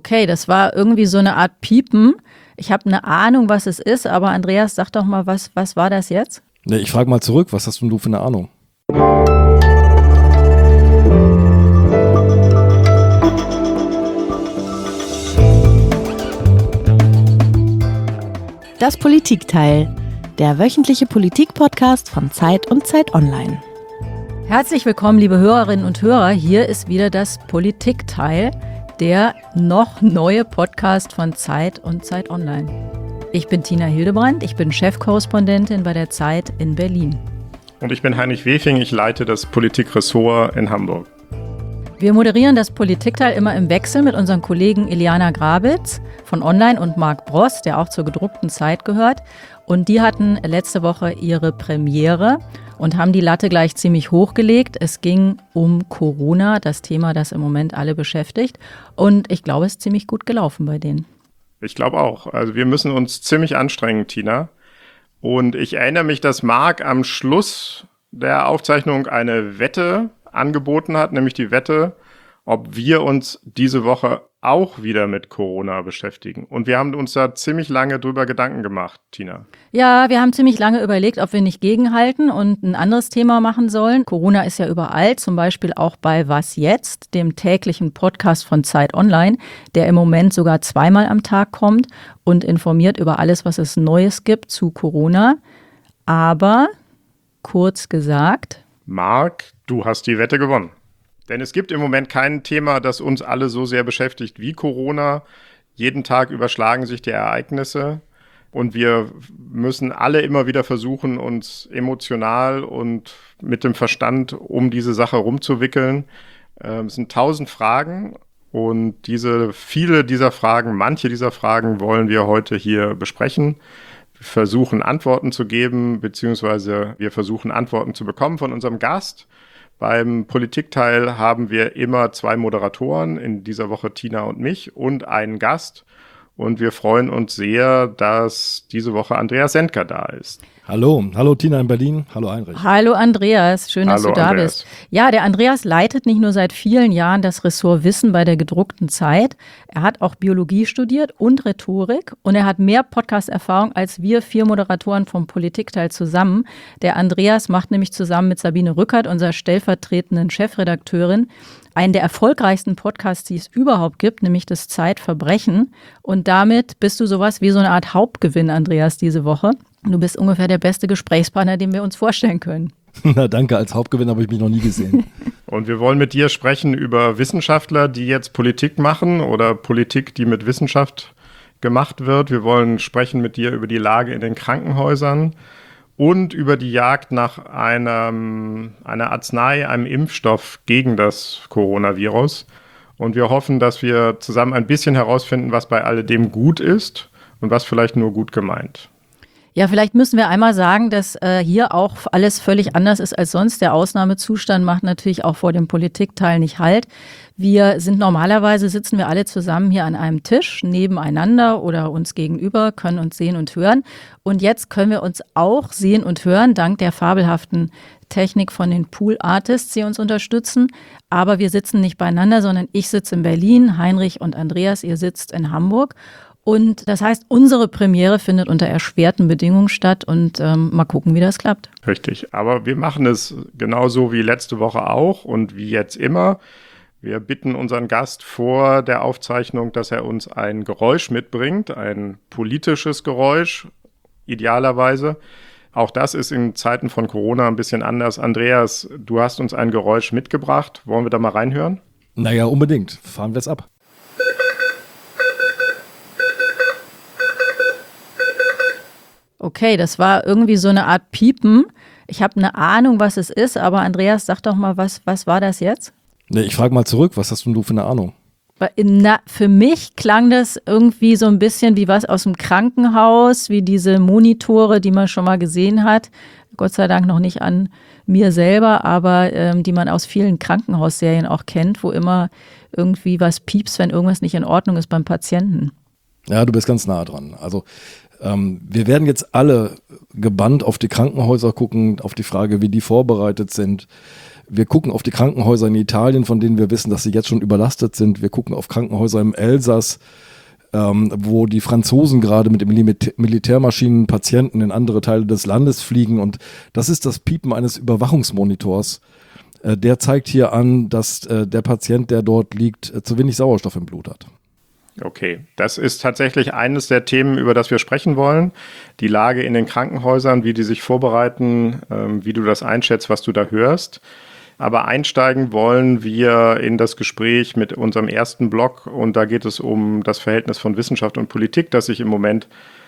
Okay, das war irgendwie so eine Art Piepen. Ich habe eine Ahnung, was es ist, aber Andreas, sag doch mal, was war das jetzt? Nee, ich frage mal zurück, was hast denn du für eine Ahnung? Das Politikteil, der wöchentliche Politik-Podcast von Zeit und Zeit Online. Herzlich willkommen, liebe Hörerinnen und Hörer. Hier ist wieder das Politikteil, der noch neue Podcast von Zeit und Zeit Online. Ich bin Tina Hildebrandt, ich bin Chefkorrespondentin bei der Zeit in Berlin. Und ich bin Heinrich Wefing, ich leite das Politikressort in Hamburg. Wir moderieren das Politikteil immer im Wechsel mit unseren Kollegen Iliana Grabitz von Online und Marc Bross, der auch zur gedruckten Zeit gehört. Und die hatten letzte Woche ihre Premiere und haben die Latte gleich ziemlich hochgelegt. Es ging um Corona, das Thema, das im Moment alle beschäftigt. Und ich glaube, es ist ziemlich gut gelaufen bei denen. Ich glaube auch. Also wir müssen uns ziemlich anstrengen, Tina. Und ich erinnere mich, dass Marc am Schluss der Aufzeichnung eine Wette angeboten hat, nämlich die Wette, ob wir uns diese Woche auch wieder mit Corona beschäftigen. Und wir haben uns da ziemlich lange drüber Gedanken gemacht, Tina. Ja, wir haben ziemlich lange überlegt, ob wir nicht gegenhalten und ein anderes Thema machen sollen. Corona ist ja überall, zum Beispiel auch bei Was jetzt, dem täglichen Podcast von Zeit Online, der im Moment sogar 2-mal am Tag kommt und informiert über alles, was es Neues gibt zu Corona. Aber, kurz gesagt, Marc, du hast die Wette gewonnen. Denn es gibt im Moment kein Thema, das uns alle so sehr beschäftigt wie Corona. Jeden Tag überschlagen sich die Ereignisse und wir müssen alle immer wieder versuchen, uns emotional und mit dem Verstand um diese Sache rumzuwickeln. Es sind 1000 Fragen und manche dieser Fragen wollen wir heute hier besprechen. Wir versuchen Antworten zu geben, beziehungsweise wir versuchen Antworten zu bekommen von unserem Gast. Beim Politikteil haben wir immer 2 Moderatoren, in dieser Woche Tina und mich, und einen Gast. Und wir freuen uns sehr, dass diese Woche Andreas Sendker da ist. Hallo Tina in Berlin, hallo Heinrich. Hallo Andreas, schön, dass du da bist. Ja, der Andreas leitet nicht nur seit vielen Jahren das Ressort Wissen bei der gedruckten Zeit. Er hat auch Biologie studiert und Rhetorik und er hat mehr Podcast-Erfahrung als wir 4 Moderatoren vom Politikteil zusammen. Der Andreas macht nämlich zusammen mit Sabine Rückert, unserer stellvertretenden Chefredakteurin, einen der erfolgreichsten Podcasts, die es überhaupt gibt, nämlich das Zeitverbrechen. Und damit bist du sowas wie so eine Art Hauptgewinn, Andreas, diese Woche. Du bist ungefähr der beste Gesprächspartner, den wir uns vorstellen können. Na danke, als Hauptgewinn habe ich mich noch nie gesehen. Und wir wollen mit dir sprechen über Wissenschaftler, die jetzt Politik machen oder Politik, die mit Wissenschaft gemacht wird. Wir wollen sprechen mit dir über die Lage in den Krankenhäusern und über die Jagd nach einer Arznei, einem Impfstoff gegen das Coronavirus. Und wir hoffen, dass wir zusammen ein bisschen herausfinden, was bei alledem gut ist und was vielleicht nur gut gemeint. Ja, vielleicht müssen wir einmal sagen, dass hier auch alles völlig anders ist als sonst. Der Ausnahmezustand macht natürlich auch vor dem Politikteil nicht Halt. Normalerweise sitzen wir alle zusammen hier an einem Tisch nebeneinander oder uns gegenüber, können uns sehen und hören. Und jetzt können wir uns auch sehen und hören, dank der fabelhaften Technik von den Pool Artists, die uns unterstützen. Aber wir sitzen nicht beieinander, sondern ich sitze in Berlin, Heinrich und Andreas, ihr sitzt in Hamburg. Und das heißt, unsere Premiere findet unter erschwerten Bedingungen statt und mal gucken, wie das klappt. Richtig, aber wir machen es genauso wie letzte Woche auch und wie jetzt immer. Wir bitten unseren Gast vor der Aufzeichnung, dass er uns ein Geräusch mitbringt, ein politisches Geräusch, idealerweise. Auch das ist in Zeiten von Corona ein bisschen anders. Andreas, du hast uns ein Geräusch mitgebracht. Wollen wir da mal reinhören? Naja, unbedingt. Fahren wir es ab. Okay, das war irgendwie so eine Art Piepen. Ich habe eine Ahnung, was es ist, aber Andreas, sag doch mal, was war das jetzt? Nee, ich frage mal zurück, was hast denn du für eine Ahnung? Für mich klang das irgendwie so ein bisschen wie was aus dem Krankenhaus, wie diese Monitore, die man schon mal gesehen hat. Gott sei Dank noch nicht an mir selber, aber die man aus vielen Krankenhausserien auch kennt, wo immer irgendwie was piepst, wenn irgendwas nicht in Ordnung ist beim Patienten. Ja, du bist ganz nah dran. Also wir werden jetzt alle gebannt auf die Krankenhäuser gucken, auf die Frage, wie die vorbereitet sind, Wir gucken auf die Krankenhäuser in Italien, von denen wir wissen, dass sie jetzt schon überlastet sind. Wir gucken auf Krankenhäuser im Elsass, wo die Franzosen gerade mit Militärmaschinen Patienten in andere Teile des Landes fliegen. Und das ist das Piepen eines Überwachungsmonitors. Der zeigt hier an, dass der Patient, der dort liegt, zu wenig Sauerstoff im Blut hat. Okay, das ist tatsächlich eines der Themen, über das wir sprechen wollen. Die Lage in den Krankenhäusern, wie die sich vorbereiten, wie du das einschätzt, was du da hörst. Aber einsteigen wollen wir in das Gespräch mit unserem ersten Block. Und da geht es um das Verhältnis von Wissenschaft und Politik, das sich im Moment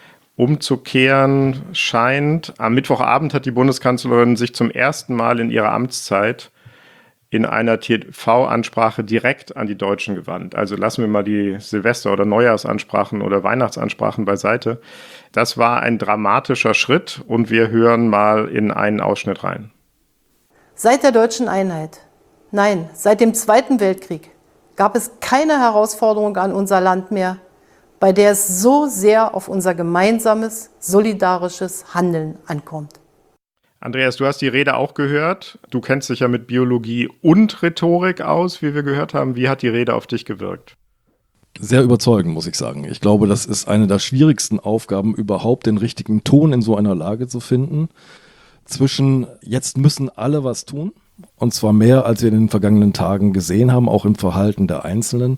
umzukehren scheint. Am Mittwochabend hat die Bundeskanzlerin sich zum ersten Mal in ihrer Amtszeit in einer TV-Ansprache direkt an die Deutschen gewandt. Also lassen wir mal die Silvester- oder Neujahrsansprachen oder Weihnachtsansprachen beiseite. Das war ein dramatischer Schritt und wir hören mal in einen Ausschnitt rein. Seit der deutschen Einheit, nein, seit dem Zweiten Weltkrieg, gab es keine Herausforderung an unser Land mehr, bei der es so sehr auf unser gemeinsames, solidarisches Handeln ankommt. Andreas, du hast die Rede auch gehört. Du kennst dich ja mit Biologie und Rhetorik aus, wie wir gehört haben. Wie hat die Rede auf dich gewirkt? Sehr überzeugend, muss ich sagen. Ich glaube, das ist eine der schwierigsten Aufgaben, überhaupt den richtigen Ton in so einer Lage zu finden. Zwischen jetzt müssen alle was tun, und zwar mehr, als wir in den vergangenen Tagen gesehen haben, auch im Verhalten der Einzelnen,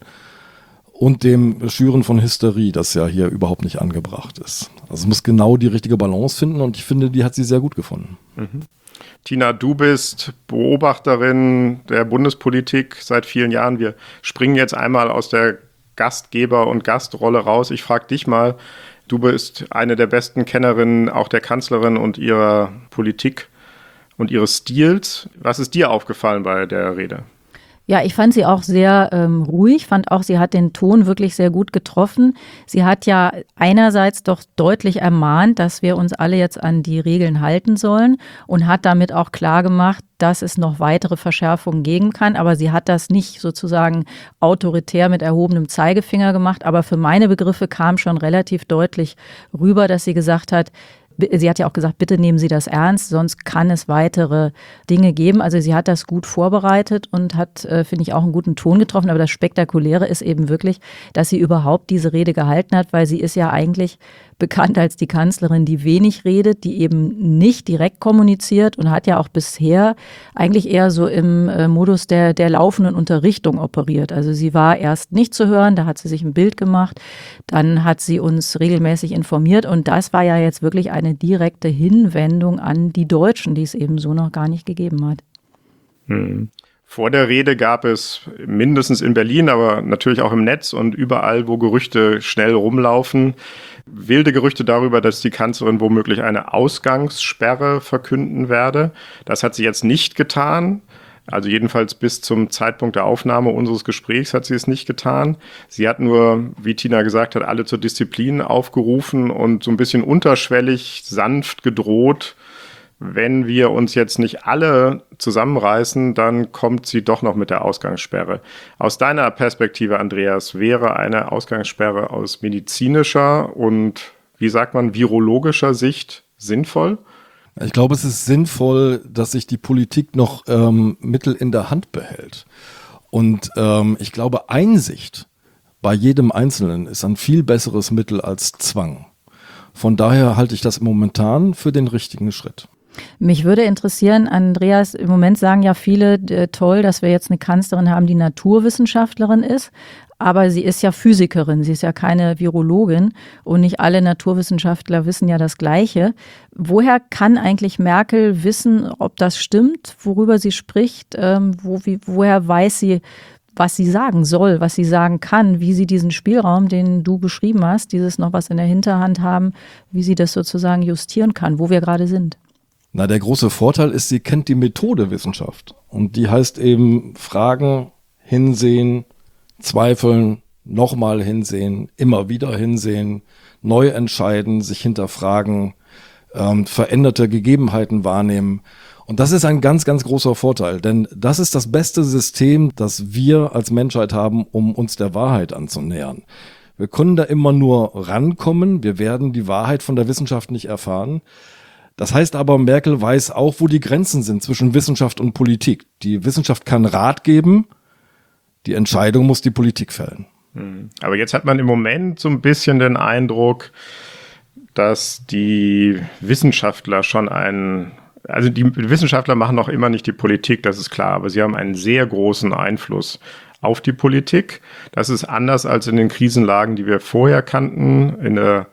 und dem Schüren von Hysterie, das ja hier überhaupt nicht angebracht ist. Also es muss genau die richtige Balance finden und ich finde, die hat sie sehr gut gefunden. Mhm. Tina, du bist Beobachterin der Bundespolitik seit vielen Jahren. Wir springen jetzt einmal aus der Gastgeber- und Gastrolle raus. Ich frage dich mal, du bist eine der besten Kennerinnen auch der Kanzlerin und ihrer Politik und ihres Stils. Was ist dir aufgefallen bei der Rede? Ja, ich fand sie auch sehr ruhig, fand auch, sie hat den Ton wirklich sehr gut getroffen. Sie hat ja einerseits doch deutlich ermahnt, dass wir uns alle jetzt an die Regeln halten sollen und hat damit auch klar gemacht, dass es noch weitere Verschärfungen geben kann. Aber sie hat das nicht sozusagen autoritär mit erhobenem Zeigefinger gemacht. Aber für meine Begriffe kam schon relativ deutlich rüber, dass sie gesagt hat, sie hat ja auch gesagt, bitte nehmen Sie das ernst, sonst kann es weitere Dinge geben. Also sie hat das gut vorbereitet und hat, finde ich, auch einen guten Ton getroffen. Aber das Spektakuläre ist eben wirklich, dass sie überhaupt diese Rede gehalten hat, weil sie ist ja eigentlich bekannt als die Kanzlerin, die wenig redet, die eben nicht direkt kommuniziert und hat ja auch bisher eigentlich eher so im Modus der laufenden Unterrichtung operiert. Also sie war erst nicht zu hören, da hat sie sich ein Bild gemacht, dann hat sie uns regelmäßig informiert und das war ja jetzt wirklich eine direkte Hinwendung an die Deutschen, die es eben so noch gar nicht gegeben hat. Vor der Rede gab es mindestens in Berlin, aber natürlich auch im Netz und überall, wo Gerüchte schnell rumlaufen, wilde Gerüchte darüber, dass die Kanzlerin womöglich eine Ausgangssperre verkünden werde. Das hat sie jetzt nicht getan. Also jedenfalls bis zum Zeitpunkt der Aufnahme unseres Gesprächs hat sie es nicht getan. Sie hat nur, wie Tina gesagt hat, alle zur Disziplin aufgerufen und so ein bisschen unterschwellig, sanft gedroht. Wenn wir uns jetzt nicht alle zusammenreißen, dann kommt sie doch noch mit der Ausgangssperre. Aus deiner Perspektive, Andreas, wäre eine Ausgangssperre aus medizinischer und, wie sagt man, virologischer Sicht sinnvoll? Ich glaube, es ist sinnvoll, dass sich die Politik noch Mittel in der Hand behält. Und ich glaube, Einsicht bei jedem Einzelnen ist ein viel besseres Mittel als Zwang. Von daher halte ich das momentan für den richtigen Schritt. Mich würde interessieren, Andreas, im Moment sagen ja viele, toll, dass wir jetzt eine Kanzlerin haben, die Naturwissenschaftlerin ist. Aber sie ist ja Physikerin, sie ist ja keine Virologin und nicht alle Naturwissenschaftler wissen ja das Gleiche. Woher kann eigentlich Merkel wissen, ob das stimmt, worüber sie spricht? Woher weiß sie, was sie sagen soll, was sie sagen kann, wie sie diesen Spielraum, den du beschrieben hast, dieses noch was in der Hinterhand haben, wie sie das sozusagen justieren kann, wo wir gerade sind? Na, der große Vorteil ist, sie kennt die Methode Wissenschaft. Und die heißt eben Fragen, hinsehen, zweifeln, nochmal hinsehen, immer wieder hinsehen, neu entscheiden, sich hinterfragen, veränderte Gegebenheiten wahrnehmen. Und das ist ein ganz, ganz großer Vorteil, denn das ist das beste System, das wir als Menschheit haben, um uns der Wahrheit anzunähern. Wir können da immer nur rankommen, wir werden die Wahrheit von der Wissenschaft nicht erfahren. Das heißt aber, Merkel weiß auch, wo die Grenzen sind zwischen Wissenschaft und Politik. Die Wissenschaft kann Rat geben, die Entscheidung muss die Politik fällen. Aber jetzt hat man im Moment so ein bisschen den Eindruck, dass die Wissenschaftler also die Wissenschaftler machen noch immer nicht die Politik, das ist klar, aber sie haben einen sehr großen Einfluss auf die Politik. Das ist anders als in den Krisenlagen, die wir vorher kannten. In der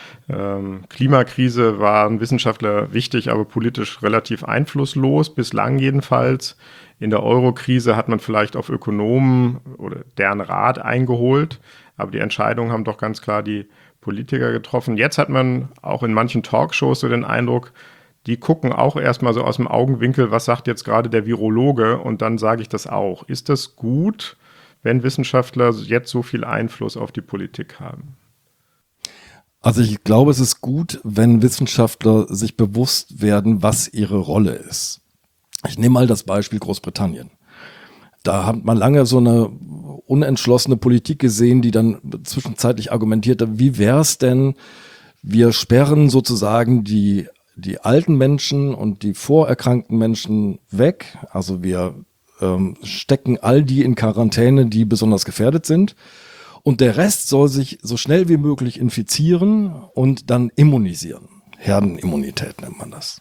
Klimakrise waren Wissenschaftler wichtig, aber politisch relativ einflusslos, bislang jedenfalls. In der Euro-Krise hat man vielleicht auf Ökonomen oder deren Rat eingeholt, aber die Entscheidungen haben doch ganz klar die Politiker getroffen. Jetzt hat man auch in manchen Talkshows so den Eindruck, die gucken auch erstmal so aus dem Augenwinkel, was sagt jetzt gerade der Virologe, und dann sage ich das auch. Ist das gut, wenn Wissenschaftler jetzt so viel Einfluss auf die Politik haben? Also ich glaube, es ist gut, wenn Wissenschaftler sich bewusst werden, was ihre Rolle ist. Ich nehme mal das Beispiel Großbritannien. Da hat man lange so eine unentschlossene Politik gesehen, die dann zwischenzeitlich argumentierte, wie wäre es denn, wir sperren sozusagen die alten Menschen und die vorerkrankten Menschen weg. Also wir stecken all die in Quarantäne, die besonders gefährdet sind. Und der Rest soll sich so schnell wie möglich infizieren und dann immunisieren. Herdenimmunität nennt man das.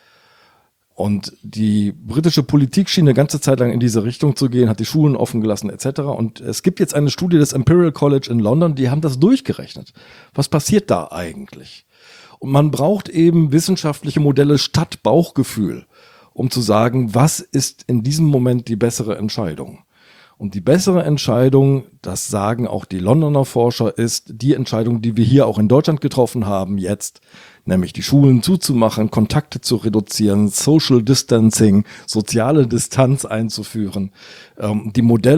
Und die britische Politik schien eine ganze Zeit lang in diese Richtung zu gehen, hat die Schulen offen gelassen etc. Und es gibt jetzt eine Studie des Imperial College in London, die haben das durchgerechnet. Was passiert da eigentlich? Und man braucht eben wissenschaftliche Modelle statt Bauchgefühl, um zu sagen, was ist in diesem Moment die bessere Entscheidung. Und die bessere Entscheidung, das sagen auch die Londoner Forscher, ist die Entscheidung, die wir hier auch in Deutschland getroffen haben jetzt, nämlich die Schulen zuzumachen, Kontakte zu reduzieren, Social Distancing, soziale Distanz einzuführen. Die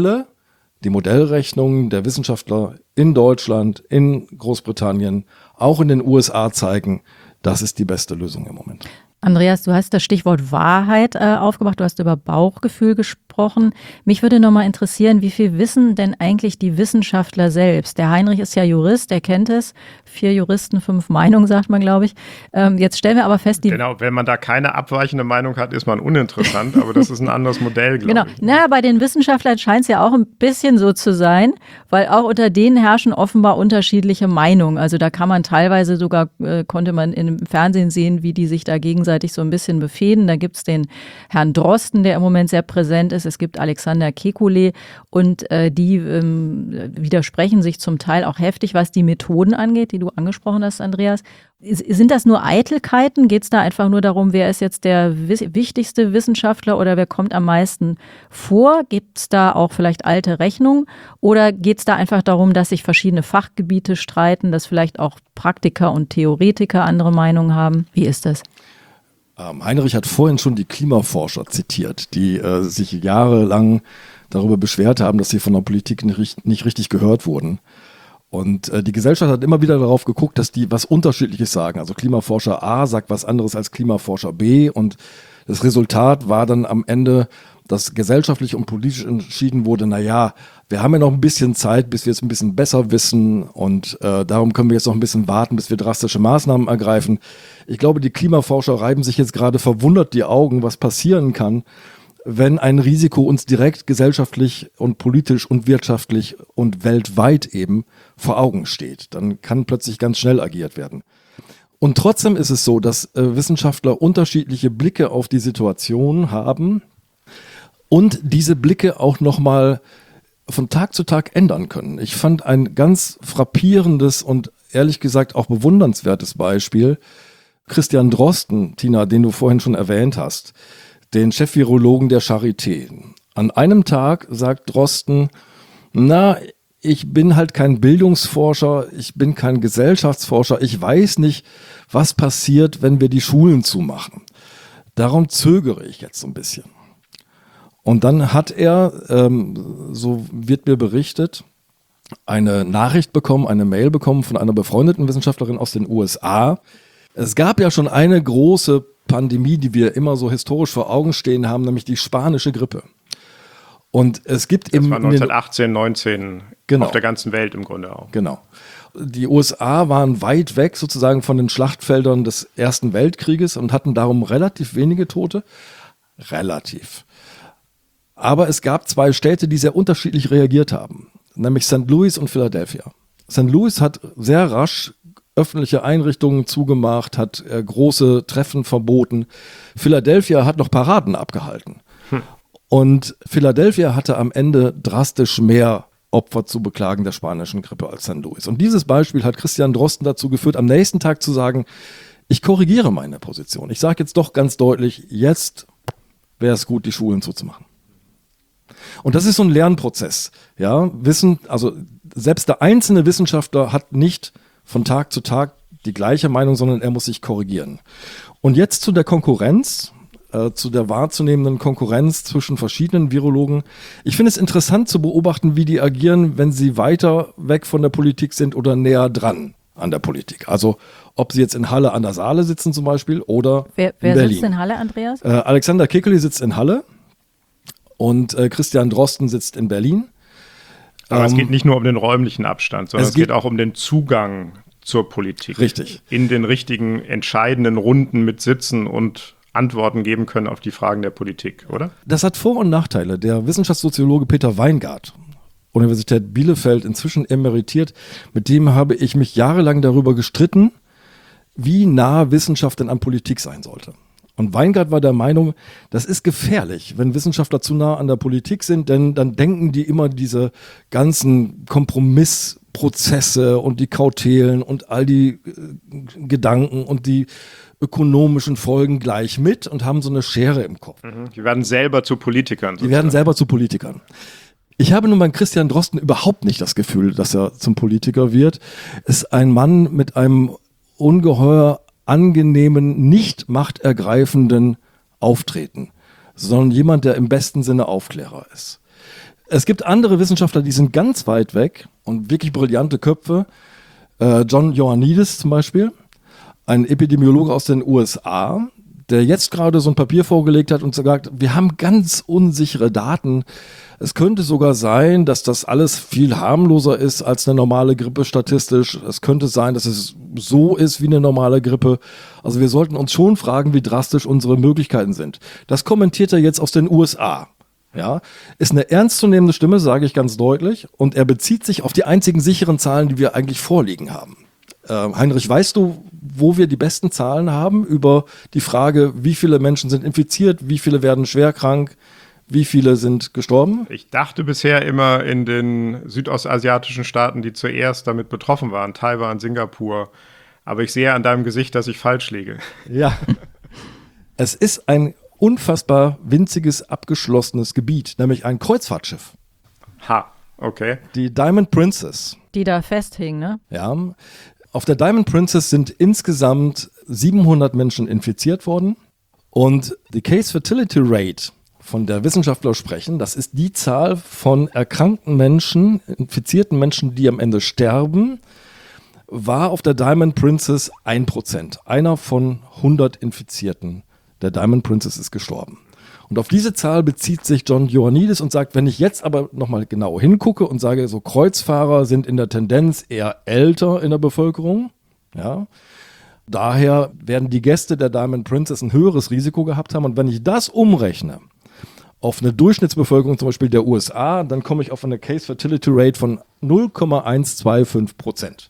Modellrechnungen der Wissenschaftler in Deutschland, in Großbritannien, auch in den USA zeigen, das ist die beste Lösung im Moment. Andreas, du hast das Stichwort Wahrheit aufgemacht, du hast über Bauchgefühl gesprochen. Mich würde noch mal interessieren, wie viel wissen denn eigentlich die Wissenschaftler selbst? Der Heinrich ist ja Jurist, der kennt es. 4 Juristen, 5 Meinungen, sagt man, glaube ich. Jetzt stellen wir aber fest, Genau, wenn man da keine abweichende Meinung hat, ist man uninteressant, aber das ist ein anderes Modell, glaube ich. Naja, bei den Wissenschaftlern scheint es ja auch ein bisschen so zu sein, weil auch unter denen herrschen offenbar unterschiedliche Meinungen. Also da kann man teilweise sogar, konnte man im Fernsehen sehen, wie die sich da gegenseitig so ein bisschen befehden. Da gibt es den Herrn Drosten, der im Moment sehr präsent ist. Es gibt Alexander Kekulé und die widersprechen sich zum Teil auch heftig, was die Methoden angeht, die du angesprochen hast, Andreas. Sind das nur Eitelkeiten? Geht es da einfach nur darum, wer ist jetzt der wichtigste Wissenschaftler oder wer kommt am meisten vor? Gibt es da auch vielleicht alte Rechnungen? Oder geht es da einfach darum, dass sich verschiedene Fachgebiete streiten, dass vielleicht auch Praktiker und Theoretiker andere Meinungen haben? Wie ist das? Heinrich hat vorhin schon die Klimaforscher zitiert, die sich jahrelang darüber beschwert haben, dass sie von der Politik nicht richtig gehört wurden. Und die Gesellschaft hat immer wieder darauf geguckt, dass die was Unterschiedliches sagen. Also Klimaforscher A sagt was anderes als Klimaforscher B. Und das Resultat war dann am Ende, dass gesellschaftlich und politisch entschieden wurde, naja, wir haben ja noch ein bisschen Zeit, bis wir es ein bisschen besser wissen. Und darum können wir jetzt noch ein bisschen warten, bis wir drastische Maßnahmen ergreifen. Ich glaube, die Klimaforscher reiben sich jetzt gerade verwundert die Augen, was passieren kann, wenn ein Risiko uns direkt gesellschaftlich und politisch und wirtschaftlich und weltweit eben vor Augen steht. Dann kann plötzlich ganz schnell agiert werden. Und trotzdem ist es so, dass Wissenschaftler unterschiedliche Blicke auf die Situation haben und diese Blicke auch nochmal von Tag zu Tag ändern können. Ich fand ein ganz frappierendes und ehrlich gesagt auch bewundernswertes Beispiel Christian Drosten, Tina, den du vorhin schon erwähnt hast, den Chef-Virologen der Charité. An einem Tag sagt Drosten, ich bin halt kein Bildungsforscher, ich bin kein Gesellschaftsforscher, ich weiß nicht, was passiert, wenn wir die Schulen zumachen. Darum zögere ich jetzt so ein bisschen. Und dann hat er, so wird mir berichtet, eine Nachricht bekommen, eine Mail bekommen von einer befreundeten Wissenschaftlerin aus den USA. Es gab ja schon eine große Pandemie, die wir immer so historisch vor Augen stehen haben, nämlich die spanische Grippe. Und es gibt eben. Das war 1918, 19 genau. Auf der ganzen Welt im Grunde auch. Genau. Die USA waren weit weg sozusagen von den Schlachtfeldern des Ersten Weltkrieges und hatten darum relativ wenige Tote. Relativ. Aber es gab zwei Städte, die sehr unterschiedlich reagiert haben, nämlich St. Louis und Philadelphia. St. Louis hat sehr rasch öffentliche Einrichtungen zugemacht, hat große Treffen verboten. Philadelphia hat noch Paraden abgehalten. Und Philadelphia hatte am Ende drastisch mehr Opfer zu beklagen der spanischen Grippe als St. Louis. Und dieses Beispiel hat Christian Drosten dazu geführt, am nächsten Tag zu sagen, ich korrigiere meine Position. Ich sage jetzt doch ganz deutlich, jetzt wäre es gut, die Schulen zuzumachen. Und das ist so ein Lernprozess. Ja, also selbst der einzelne Wissenschaftler hat nicht von Tag zu Tag die gleiche Meinung, sondern er muss sich korrigieren. Und jetzt zu der Konkurrenz, zu der wahrzunehmenden Konkurrenz zwischen verschiedenen Virologen. Ich finde es interessant zu beobachten, wie die agieren, wenn sie weiter weg von der Politik sind oder näher dran an der Politik. Also ob sie jetzt in Halle an der Saale sitzen zum Beispiel oder Wer in Berlin. sitzt in Halle, Andreas? Alexander Kickeli sitzt in Halle und Christian Drosten sitzt in Berlin. Aber es geht nicht nur um den räumlichen Abstand, sondern es geht auch um den Zugang zur Politik. Richtig. In den richtigen, entscheidenden Runden mit Sitzen und Antworten geben können auf die Fragen der Politik, oder? Das hat Vor- und Nachteile. Der Wissenschaftssoziologe Peter Weingart, Universität Bielefeld, inzwischen emeritiert, mit dem habe ich mich jahrelang darüber gestritten, wie nah Wissenschaft denn an Politik sein sollte. Und Weingart war der Meinung, das ist gefährlich, wenn Wissenschaftler zu nah an der Politik sind, denn dann denken die immer diese ganzen Kompromissprozesse und die Kautelen und all die Gedanken und die ökonomischen Folgen gleich mit und haben so eine Schere im Kopf. Die werden selber zu Politikern. Die werden selber zu Politikern. Ich habe nun bei Christian Drosten überhaupt nicht das Gefühl, dass er zum Politiker wird. Ist ein Mann mit einem ungeheuer angenehmen, nicht machtergreifenden Auftreten, sondern jemand, der im besten Sinne Aufklärer ist. Es gibt andere Wissenschaftler, die sind ganz weit weg und wirklich brillante Köpfe. John Ioannidis zum Beispiel, ein Epidemiologe aus den USA, der jetzt gerade so ein Papier vorgelegt hat und sagt, wir haben ganz unsichere Daten. Es könnte sogar sein, dass das alles viel harmloser ist als eine normale Grippe statistisch. Es könnte sein, dass es so ist wie eine normale Grippe. Also wir sollten uns schon fragen, wie drastisch unsere Möglichkeiten sind. Das kommentiert er jetzt aus den USA. Ja, ist eine ernstzunehmende Stimme, sage ich ganz deutlich. Und er bezieht sich auf die einzigen sicheren Zahlen, die wir eigentlich vorliegen haben. Heinrich, weißt du, wo wir die besten Zahlen haben über die Frage, wie viele Menschen sind infiziert, wie viele werden schwer krank, wie viele sind gestorben? Ich dachte bisher immer in den südostasiatischen Staaten, die zuerst damit betroffen waren, Taiwan, Singapur. Aber ich sehe an deinem Gesicht, dass ich falsch liege. Ja, es ist ein unfassbar winziges, abgeschlossenes Gebiet, nämlich ein Kreuzfahrtschiff. Ha, okay. Die Diamond Princess. Die da festhing, ne? Ja, auf der Diamond Princess sind insgesamt 700 Menschen infiziert worden. Und die Case Fatality Rate, von der Wissenschaftler sprechen, das ist die Zahl von erkrankten Menschen, infizierten Menschen, die am Ende sterben, war auf der Diamond Princess 1%. Einer von 100 Infizierten der Diamond Princess ist gestorben. Und auf diese Zahl bezieht sich John Ioannidis und sagt, wenn ich jetzt aber nochmal genau hingucke und sage, so Kreuzfahrer sind in der Tendenz eher älter in der Bevölkerung, ja, daher werden die Gäste der Diamond Princess ein höheres Risiko gehabt haben. Und wenn ich das umrechne auf eine Durchschnittsbevölkerung zum Beispiel der USA, dann komme ich auf eine Case Fatality Rate von 0,125%.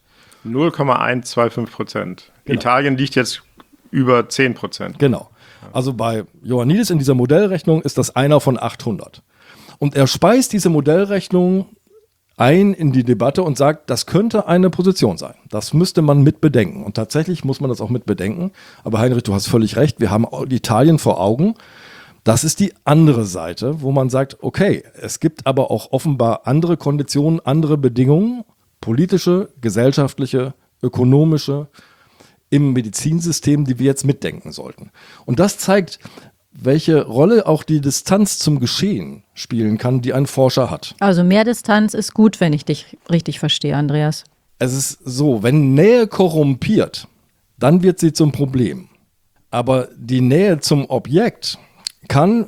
0,125%. Genau. Italien liegt jetzt über 10%. Genau. Also bei Ioannidis in dieser Modellrechnung ist das einer von 800. Und er speist diese Modellrechnung ein in die Debatte und sagt, das könnte eine Position sein. Das müsste man mit bedenken. Und tatsächlich muss man das auch mit bedenken. Aber Heinrich, du hast völlig recht, wir haben Italien vor Augen. Das ist die andere Seite, wo man sagt, okay, es gibt aber auch offenbar andere Konditionen, andere Bedingungen, politische, gesellschaftliche, ökonomische, im Medizinsystem, die wir jetzt mitdenken sollten. Und das zeigt, welche Rolle auch die Distanz zum Geschehen spielen kann, die ein Forscher hat. Also mehr Distanz ist gut, wenn ich dich richtig verstehe, Andreas. Es ist so, wenn Nähe korrumpiert, dann wird sie zum Problem. Aber die Nähe zum Objekt kann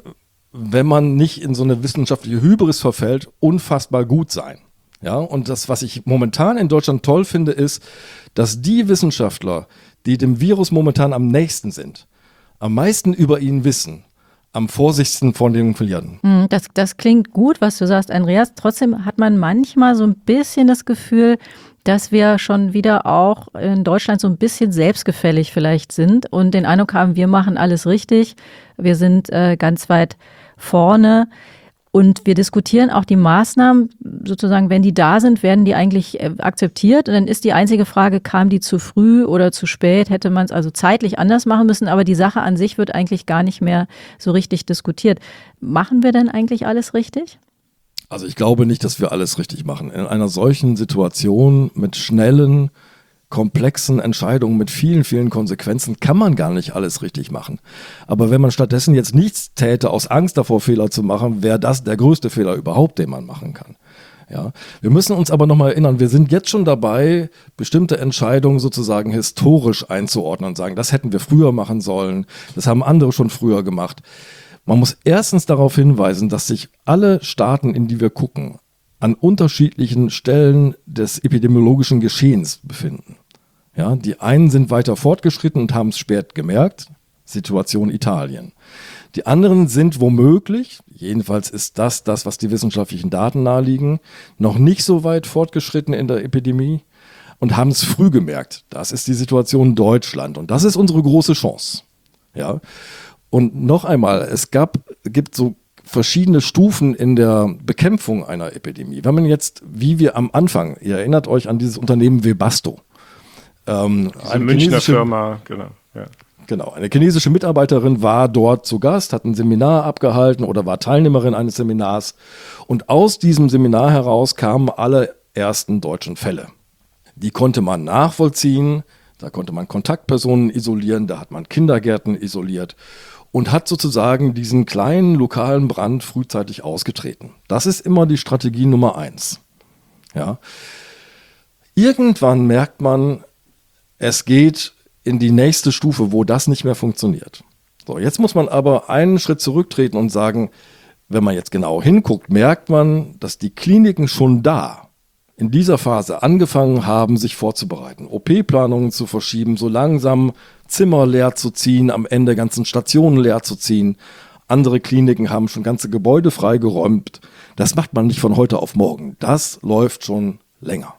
wenn man nicht in so eine wissenschaftliche Hybris verfällt, unfassbar gut sein. Ja, und das, was ich momentan in Deutschland toll finde, ist, dass die Wissenschaftler, die dem Virus momentan am nächsten sind, am meisten über ihn wissen, am vorsichtigsten von den verlieren. Das klingt gut, was du sagst, Andreas. Trotzdem hat man manchmal so ein bisschen das Gefühl, dass wir schon wieder auch in Deutschland so ein bisschen selbstgefällig vielleicht sind und den Eindruck haben, wir machen alles richtig, wir sind ganz weit vorne. Und wir diskutieren auch die Maßnahmen, sozusagen, wenn die da sind, werden die eigentlich akzeptiert. Und dann ist die einzige Frage, kam die zu früh oder zu spät? Hätte man es also zeitlich anders machen müssen? Aber die Sache an sich wird eigentlich gar nicht mehr so richtig diskutiert. Machen wir denn eigentlich alles richtig? Also ich glaube nicht, dass wir alles richtig machen. In einer solchen Situation mit schnellen, komplexen Entscheidungen mit vielen, vielen Konsequenzen kann man gar nicht alles richtig machen. Aber wenn man stattdessen jetzt nichts täte, aus Angst davor, Fehler zu machen, wäre das der größte Fehler überhaupt, den man machen kann. Ja. Wir müssen uns aber nochmal erinnern, wir sind jetzt schon dabei, bestimmte Entscheidungen sozusagen historisch einzuordnen und sagen, das hätten wir früher machen sollen, das haben andere schon früher gemacht. Man muss erstens darauf hinweisen, dass sich alle Staaten, in die wir gucken, an unterschiedlichen Stellen des epidemiologischen Geschehens befinden. Ja, die einen sind weiter fortgeschritten und haben es spät gemerkt, Situation Italien. Die anderen sind womöglich, jedenfalls ist das, was die wissenschaftlichen Daten naheliegen, noch nicht so weit fortgeschritten in der Epidemie und haben es früh gemerkt. Das ist die Situation Deutschland und das ist unsere große Chance. Ja. Und noch einmal, es gibt so verschiedene Stufen in der Bekämpfung einer Epidemie. Wenn man jetzt, wie wir am Anfang, ihr erinnert euch an dieses Unternehmen Webasto. Eine Münchner Firma, genau. Ja. Genau, eine chinesische Mitarbeiterin war dort zu Gast, hat ein Seminar abgehalten oder war Teilnehmerin eines Seminars. Und aus diesem Seminar heraus kamen alle ersten deutschen Fälle. Die konnte man nachvollziehen, da konnte man Kontaktpersonen isolieren, da hat man Kindergärten isoliert. Und hat sozusagen diesen kleinen lokalen Brand frühzeitig ausgetreten. Das ist immer die Strategie Nummer 1. Ja. Irgendwann merkt man, es geht in die nächste Stufe, wo das nicht mehr funktioniert. So, jetzt muss man aber einen Schritt zurücktreten und sagen, wenn man jetzt genau hinguckt, merkt man, dass die Kliniken schon da in dieser Phase angefangen haben, sich vorzubereiten, OP-Planungen zu verschieben, so langsam Zimmer leer zu ziehen, am Ende ganzen Stationen leer zu ziehen. Andere Kliniken haben schon ganze Gebäude freigeräumt. Das macht man nicht von heute auf morgen. Das läuft schon länger.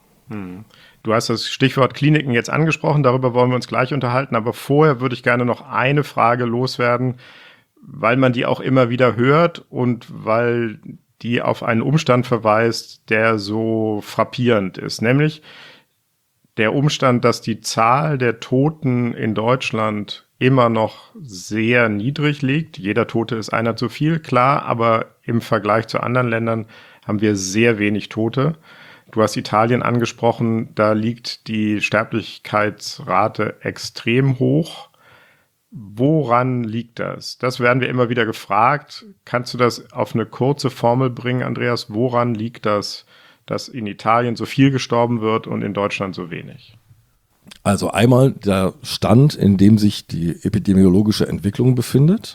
Du hast das Stichwort Kliniken jetzt angesprochen, darüber wollen wir uns gleich unterhalten. Aber vorher würde ich gerne noch eine Frage loswerden, weil man die auch immer wieder hört und weil die auf einen Umstand verweist, der so frappierend ist. Nämlich der Umstand, dass die Zahl der Toten in Deutschland immer noch sehr niedrig liegt. Jeder Tote ist einer zu viel, klar, aber im Vergleich zu anderen Ländern haben wir sehr wenig Tote. Du hast Italien angesprochen, da liegt die Sterblichkeitsrate extrem hoch. Woran liegt das? Das werden wir immer wieder gefragt. Kannst du das auf eine kurze Formel bringen, Andreas? Woran liegt das, dass in Italien so viel gestorben wird und in Deutschland so wenig? Also einmal der Stand, in dem sich die epidemiologische Entwicklung befindet.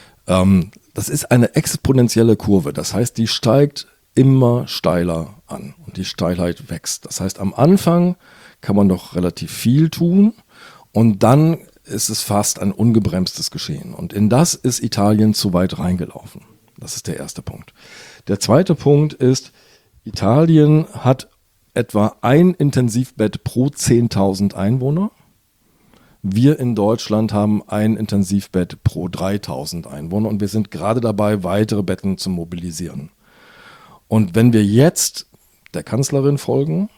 Das ist eine exponentielle Kurve. Das heißt, die steigt immer steiler an und die Steilheit wächst. Das heißt, am Anfang kann man noch relativ viel tun und dann ist es fast ein ungebremstes Geschehen. Und in das ist Italien zu weit reingelaufen. Das ist der erste Punkt. Der zweite Punkt ist, Italien hat etwa ein Intensivbett pro 10.000 Einwohner. Wir in Deutschland haben ein Intensivbett pro 3.000 Einwohner und wir sind gerade dabei, weitere Betten zu mobilisieren. Und wenn wir jetzt der Kanzlerin folgen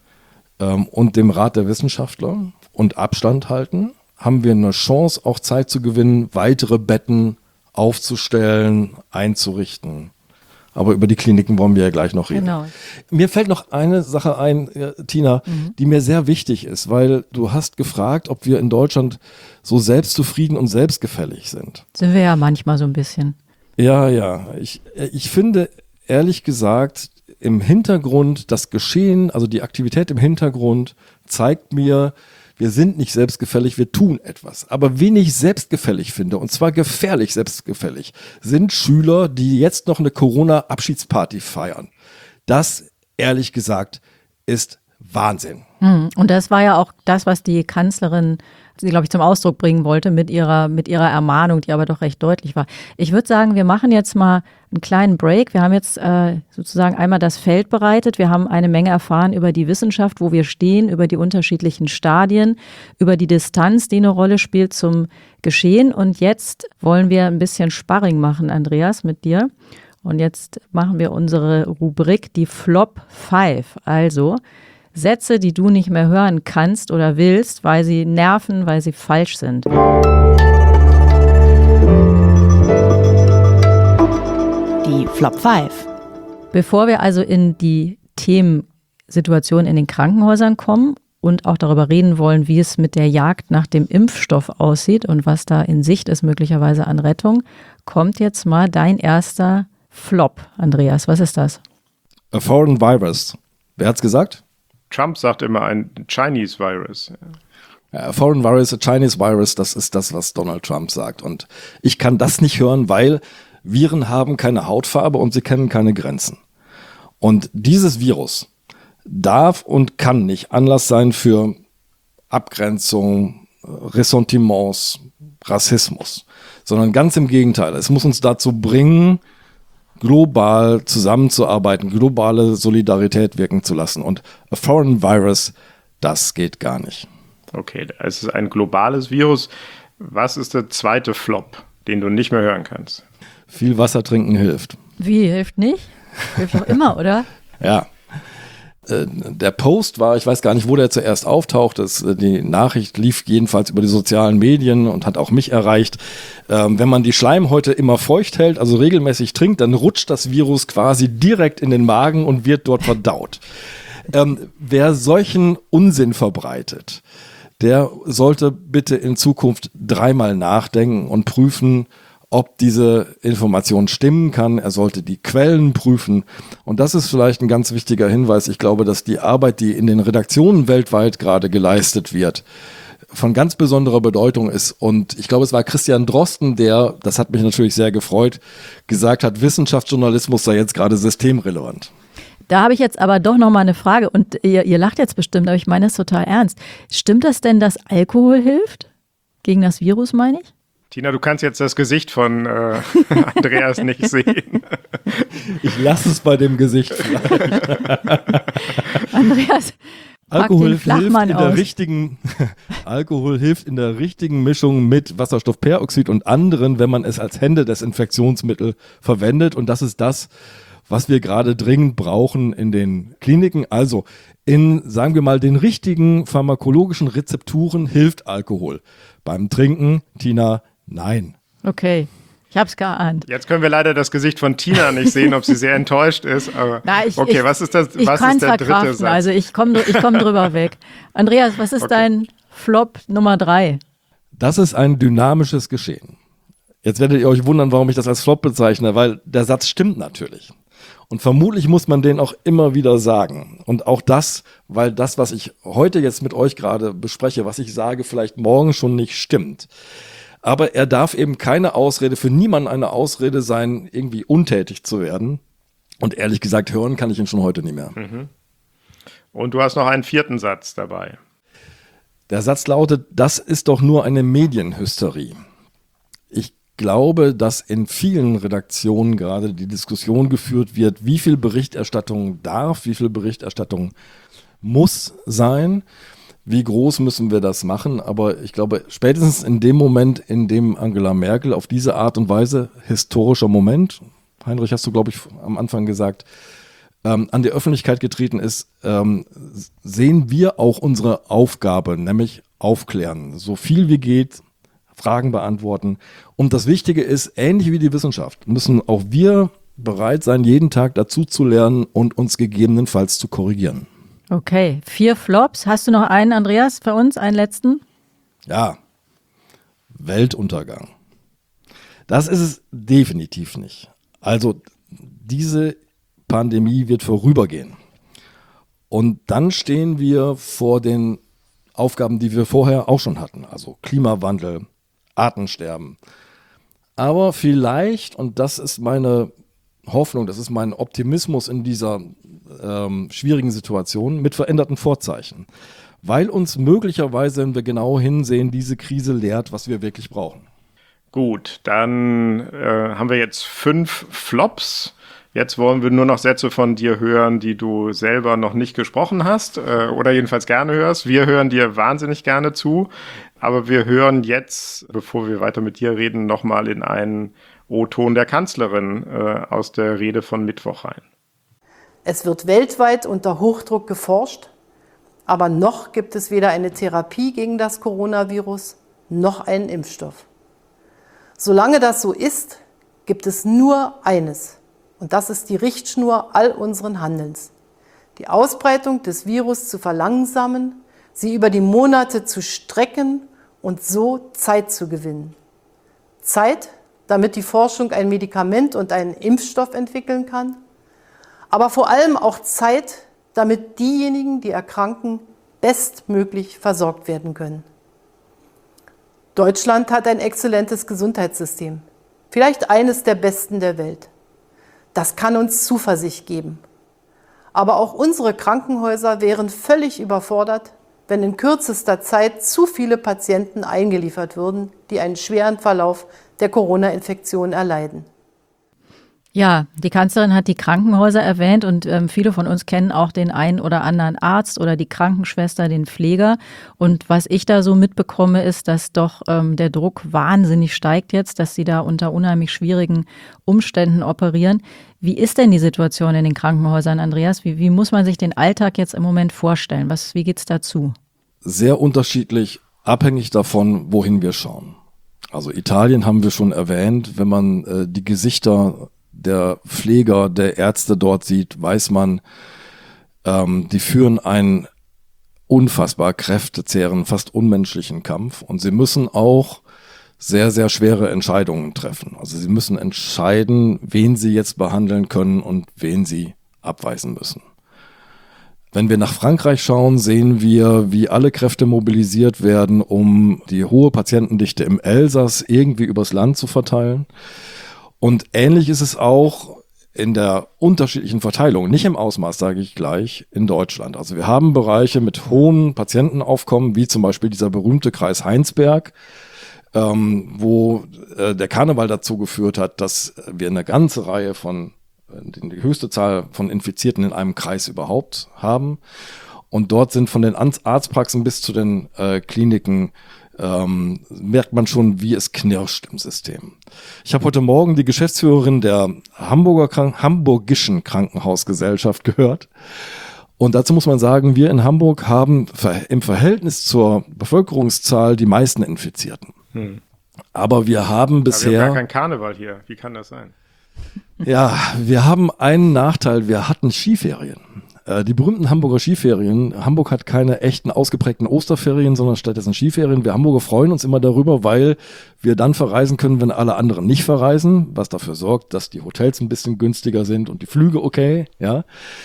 und dem Rat der Wissenschaftler und Abstand halten, haben wir eine Chance, auch Zeit zu gewinnen, weitere Betten aufzustellen, einzurichten. Aber über die Kliniken wollen wir ja gleich noch reden. Genau. Mir fällt noch eine Sache ein, Tina, die mir sehr wichtig ist, weil du hast gefragt, ob wir in Deutschland so selbstzufrieden und selbstgefällig sind. Sind wir ja manchmal so ein bisschen. Ja. Ich finde, ehrlich gesagt, im Hintergrund das Geschehen, also die Aktivität im Hintergrund zeigt mir, wir sind nicht selbstgefällig, wir tun etwas. Aber wen ich selbstgefällig finde, und zwar gefährlich selbstgefällig, sind Schüler, die jetzt noch eine Corona-Abschiedsparty feiern. Das, ehrlich gesagt, ist Wahnsinn. Und das war ja auch das, was die Kanzlerin, glaube ich, zum Ausdruck bringen wollte mit ihrer Ermahnung, die aber doch recht deutlich war. Ich würde sagen, wir machen jetzt mal einen kleinen Break. Wir haben jetzt sozusagen einmal das Feld bereitet. Wir haben eine Menge erfahren über die Wissenschaft, wo wir stehen, über die unterschiedlichen Stadien, über die Distanz, die eine Rolle spielt zum Geschehen. Und jetzt wollen wir ein bisschen Sparring machen, Andreas, mit dir. Und jetzt machen wir unsere Rubrik, die Flop 5. Also Sätze, die du nicht mehr hören kannst oder willst, weil sie nerven, weil sie falsch sind. Die Flop 5. Bevor wir also in die Themensituation in den Krankenhäusern kommen und auch darüber reden wollen, wie es mit der Jagd nach dem Impfstoff aussieht und was da in Sicht ist möglicherweise an Rettung, kommt jetzt mal dein erster Flop, Andreas. Was ist das? A foreign virus. Wer hat's gesagt? Trump sagt immer ein Chinese Virus. A foreign virus, a Chinese virus, das ist das, was Donald Trump sagt. Und ich kann das nicht hören, weil Viren haben keine Hautfarbe und sie kennen keine Grenzen. Und dieses Virus darf und kann nicht Anlass sein für Abgrenzung, Ressentiments, Rassismus, sondern ganz im Gegenteil. Es muss uns dazu bringen, global zusammenzuarbeiten, globale Solidarität wirken zu lassen. Und a foreign virus, das geht gar nicht. Okay, es ist ein globales Virus. Was ist der zweite Flop, den du nicht mehr hören kannst? Viel Wasser trinken hilft. Wie, hilft nicht? Hilft doch immer, oder? Ja. Der Post war, ich weiß gar nicht, wo der zuerst auftaucht, die Nachricht lief jedenfalls über die sozialen Medien und hat auch mich erreicht. Wenn man die Schleimhäute immer feucht hält, also regelmäßig trinkt, dann rutscht das Virus quasi direkt in den Magen und wird dort verdaut. Wer solchen Unsinn verbreitet, der sollte bitte in Zukunft dreimal nachdenken und prüfen, ob diese Information stimmen kann. Er sollte die Quellen prüfen. Und das ist vielleicht ein ganz wichtiger Hinweis. Ich glaube, dass die Arbeit, die in den Redaktionen weltweit gerade geleistet wird, von ganz besonderer Bedeutung ist. Und ich glaube, es war Christian Drosten, der, das hat mich natürlich sehr gefreut, gesagt hat, Wissenschaftsjournalismus sei jetzt gerade systemrelevant. Da habe ich jetzt aber doch noch mal eine Frage. Und ihr lacht jetzt bestimmt, aber ich meine es total ernst. Stimmt das denn, dass Alkohol hilft? Gegen das Virus, meine ich? Tina, du kannst jetzt das Gesicht von Andreas nicht sehen. Ich lasse es bei dem Gesicht vielleicht. Andreas, Alkohol hilft in der richtigen Mischung mit Wasserstoffperoxid und anderen, wenn man es als Händedesinfektionsmittel verwendet. Und das ist das, was wir gerade dringend brauchen in den Kliniken. Also in, sagen wir mal, den richtigen pharmakologischen Rezepturen hilft Alkohol. Beim Trinken, Tina, nein. Okay, ich habe es geahnt. Jetzt können wir leider das Gesicht von Tina nicht sehen, ob sie sehr enttäuscht ist. Aber okay, was ist das? Ich was kann ist es der dritte verkraften, Satz? also ich komm drüber weg. Andreas, was ist dein Flop Nummer 3? Das ist ein dynamisches Geschehen. Jetzt werdet ihr euch wundern, warum ich das als Flop bezeichne, weil der Satz stimmt natürlich. Und vermutlich muss man den auch immer wieder sagen. Und auch das, weil das, was ich heute jetzt mit euch gerade bespreche, was ich sage, vielleicht morgen schon nicht stimmt. Aber er darf eben keine Ausrede, für niemanden eine Ausrede sein, irgendwie untätig zu werden. Und ehrlich gesagt, hören kann ich ihn schon heute nicht mehr. Mhm. Und du hast noch einen vierten Satz dabei. Der Satz lautet, das ist doch nur eine Medienhysterie. Ich glaube, dass in vielen Redaktionen gerade die Diskussion geführt wird, wie viel Berichterstattung darf, wie viel Berichterstattung muss sein, wie groß müssen wir das machen. Aber ich glaube, spätestens in dem Moment, in dem Angela Merkel auf diese Art und Weise, historischer Moment, Heinrich, hast du, glaube ich, am Anfang gesagt, an die Öffentlichkeit getreten ist, sehen wir auch unsere Aufgabe, nämlich aufklären, so viel wie geht, Fragen beantworten. Und das Wichtige ist, ähnlich wie die Wissenschaft, müssen auch wir bereit sein, jeden Tag dazu zu lernen und uns gegebenenfalls zu korrigieren. Okay, 4 Flops. Hast du noch einen, Andreas, für uns, einen letzten? Ja, Weltuntergang. Das ist es definitiv nicht. Also diese Pandemie wird vorübergehen. Und dann stehen wir vor den Aufgaben, die wir vorher auch schon hatten, also Klimawandel, Artensterben. Aber vielleicht, und das ist meine Hoffnung, das ist mein Optimismus in dieser schwierigen Situation, mit veränderten Vorzeichen. Weil uns möglicherweise, wenn wir genau hinsehen, diese Krise lehrt, was wir wirklich brauchen. Gut, dann haben wir jetzt 5 Flops. Jetzt wollen wir nur noch Sätze von dir hören, die du selber noch nicht gesprochen hast oder jedenfalls gerne hörst. Wir hören dir wahnsinnig gerne zu, aber wir hören jetzt, bevor wir weiter mit dir reden, nochmal in einen O-Ton der Kanzlerin aus der Rede von Mittwoch rein. Es wird weltweit unter Hochdruck geforscht, aber noch gibt es weder eine Therapie gegen das Coronavirus noch einen Impfstoff. Solange das so ist, gibt es nur eines, und das ist die Richtschnur all unseren Handelns. Die Ausbreitung des Virus zu verlangsamen, sie über die Monate zu strecken und so Zeit zu gewinnen. Zeit, damit die Forschung ein Medikament und einen Impfstoff entwickeln kann, aber vor allem auch Zeit, damit diejenigen, die erkranken, bestmöglich versorgt werden können. Deutschland hat ein exzellentes Gesundheitssystem, vielleicht eines der besten der Welt. Das kann uns Zuversicht geben. Aber auch unsere Krankenhäuser wären völlig überfordert, wenn in kürzester Zeit zu viele Patienten eingeliefert würden, die einen schweren Verlauf der Corona-Infektion erleiden. Ja, die Kanzlerin hat die Krankenhäuser erwähnt und viele von uns kennen auch den einen oder anderen Arzt oder die Krankenschwester, den Pfleger. Und was ich da so mitbekomme, ist, dass doch der Druck wahnsinnig steigt jetzt, dass sie da unter unheimlich schwierigen Umständen operieren. Wie ist denn die Situation in den Krankenhäusern, Andreas? Wie muss man sich den Alltag jetzt im Moment vorstellen? Wie geht's dazu? Sehr unterschiedlich, abhängig davon, wohin wir schauen. Also Italien haben wir schon erwähnt. Wenn man die Gesichter der Pfleger, der Ärzte dort sieht, weiß man, die führen einen unfassbar kräftezehrenden, fast unmenschlichen Kampf. Und sie müssen auch sehr, sehr schwere Entscheidungen treffen. Also sie müssen entscheiden, wen sie jetzt behandeln können und wen sie abweisen müssen. Wenn wir nach Frankreich schauen, sehen wir, wie alle Kräfte mobilisiert werden, um die hohe Patientendichte im Elsass irgendwie übers Land zu verteilen. Und ähnlich ist es auch in der unterschiedlichen Verteilung, nicht im Ausmaß, sage ich gleich, in Deutschland. Also wir haben Bereiche mit hohem Patientenaufkommen, wie zum Beispiel dieser berühmte Kreis Heinsberg, wo der Karneval dazu geführt hat, dass wir eine ganze Reihe von, die höchste Zahl von Infizierten in einem Kreis überhaupt haben. Und dort sind von den Arztpraxen bis zu den Kliniken merkt man schon, wie es knirscht im System. Ich habe heute Morgen die Geschäftsführerin der Hamburgischen Krankenhausgesellschaft gehört. Und dazu muss man sagen, wir in Hamburg haben im Verhältnis zur Bevölkerungszahl die meisten Infizierten. Aber wir haben bisher... Aber wir haben gar kein Karneval hier. Wie kann das sein? Ja, wir haben einen Nachteil. Wir hatten Skiferien. Die berühmten Hamburger Skiferien. Hamburg hat keine echten ausgeprägten Osterferien, sondern stattdessen Skiferien. Wir Hamburger freuen uns immer darüber, weil wir dann verreisen können, wenn alle anderen nicht verreisen, was dafür sorgt, dass die Hotels ein bisschen günstiger sind und die Flüge okay, ja.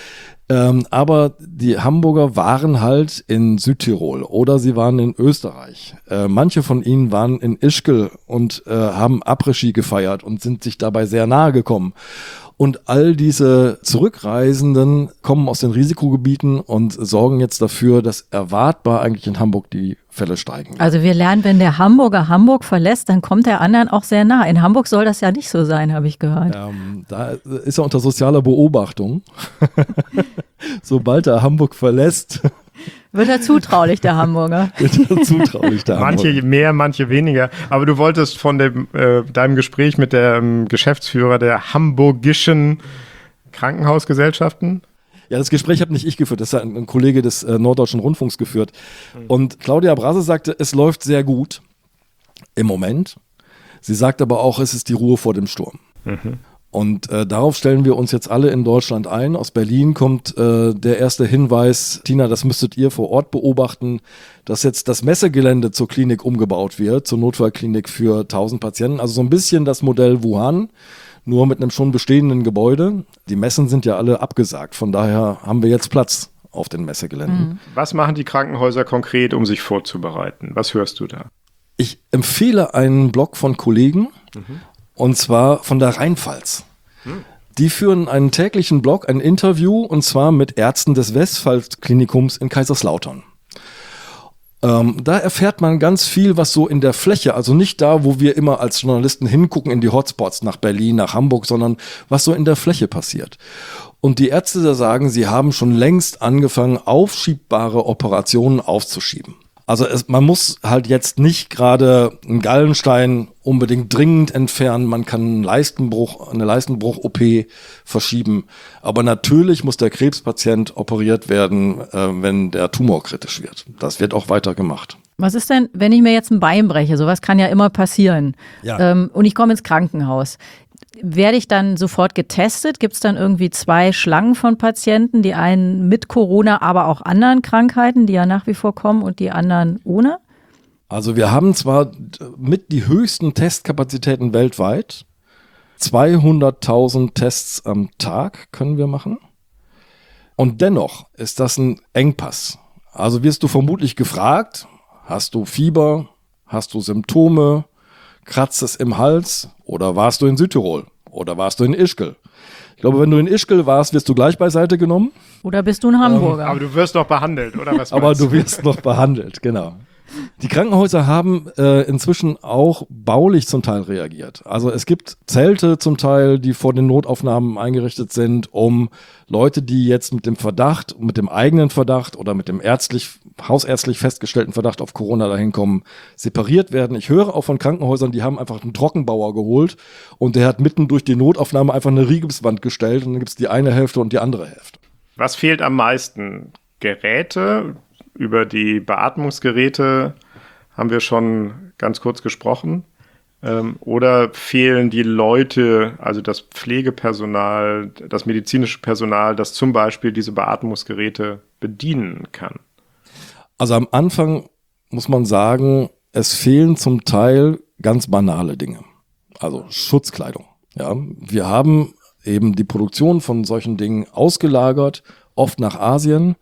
Aber die Hamburger waren halt in Südtirol oder sie waren in Österreich. Manche von ihnen waren in Ischgl und haben Après-Ski gefeiert und sind sich dabei sehr nahe gekommen. Und all diese Zurückreisenden kommen aus den Risikogebieten und sorgen jetzt dafür, dass erwartbar eigentlich in Hamburg die Fälle steigen. Also wir lernen, wenn der Hamburger Hamburg verlässt, dann kommt der anderen auch sehr nah. In Hamburg soll das ja nicht so sein, habe ich gehört. Da ist er unter sozialer Beobachtung. Sobald er Hamburg verlässt... Wird er zutraulich, der Hamburger. Manche mehr, manche weniger. Aber du wolltest von deinem Gespräch mit dem Geschäftsführer der Hamburgischen Krankenhausgesellschaften? Ja, das Gespräch habe nicht ich geführt, das hat ein Kollege des Norddeutschen Rundfunks geführt. Und Claudia Brase sagte, es läuft sehr gut im Moment. Sie sagt aber auch, es ist die Ruhe vor dem Sturm. Und darauf stellen wir uns jetzt alle in Deutschland ein. Aus Berlin kommt der erste Hinweis, Tina, das müsstet ihr vor Ort beobachten, dass jetzt das Messegelände zur Klinik umgebaut wird, zur Notfallklinik für 1000 Patienten. Also so ein bisschen das Modell Wuhan, nur mit einem schon bestehenden Gebäude. Die Messen sind ja alle abgesagt, von daher haben wir jetzt Platz auf den Messegeländen. Was machen die Krankenhäuser konkret, um sich vorzubereiten? Was hörst du da? Ich empfehle einen Blog von Kollegen, und zwar von der Rheinpfalz. Die führen einen täglichen Blog, ein Interview, und zwar mit Ärzten des Westphal-Klinikums in Kaiserslautern. Da erfährt man ganz viel, was so in der Fläche, also nicht da, wo wir immer als Journalisten hingucken in die Hotspots nach Berlin, nach Hamburg, sondern was so in der Fläche passiert. Und die Ärzte da sagen, sie haben schon längst angefangen, aufschiebbare Operationen aufzuschieben. Also man muss halt jetzt nicht gerade einen Gallenstein unbedingt dringend entfernen. Man kann eine Leistenbruch-OP verschieben. Aber natürlich muss der Krebspatient operiert werden, wenn der Tumor kritisch wird. Das wird auch weiter gemacht. Was ist denn, wenn ich mir jetzt ein Bein breche? Sowas kann ja immer passieren. Ja. Und ich komme ins Krankenhaus. Werde ich dann sofort getestet? Gibt es dann irgendwie 2 Schlangen von Patienten, die einen mit Corona, aber auch anderen Krankheiten, die ja nach wie vor kommen, und die anderen ohne? Also wir haben zwar mit die höchsten Testkapazitäten weltweit. 200.000 Tests am Tag können wir machen. Und dennoch ist das ein Engpass. Also wirst du vermutlich gefragt, hast du Fieber, hast du Symptome, kratzt es im Hals oder warst du in Südtirol oder warst du in Ischgl? Ich glaube, wenn du in Ischgl warst, wirst du gleich beiseite genommen. Oder bist du ein Hamburger? Aber du wirst noch behandelt, oder was? Aber du wirst noch behandelt, genau. Die Krankenhäuser haben inzwischen auch baulich zum Teil reagiert. Also es gibt Zelte zum Teil, die vor den Notaufnahmen eingerichtet sind, um Leute, die jetzt mit dem Verdacht, mit dem eigenen Verdacht oder mit dem hausärztlich festgestellten Verdacht auf Corona dahin kommen, separiert werden. Ich höre auch von Krankenhäusern, die haben einfach einen Trockenbauer geholt und der hat mitten durch die Notaufnahme einfach eine Rigipswand gestellt und dann gibt es die eine Hälfte und die andere Hälfte. Was fehlt am meisten? Geräte? Über die Beatmungsgeräte haben wir schon ganz kurz gesprochen. Oder fehlen die Leute, also das Pflegepersonal, das medizinische Personal, das zum Beispiel diese Beatmungsgeräte bedienen kann? Also am Anfang muss man sagen, es fehlen zum Teil ganz banale Dinge. Also Schutzkleidung. Ja, wir haben eben die Produktion von solchen Dingen ausgelagert, oft nach Asien.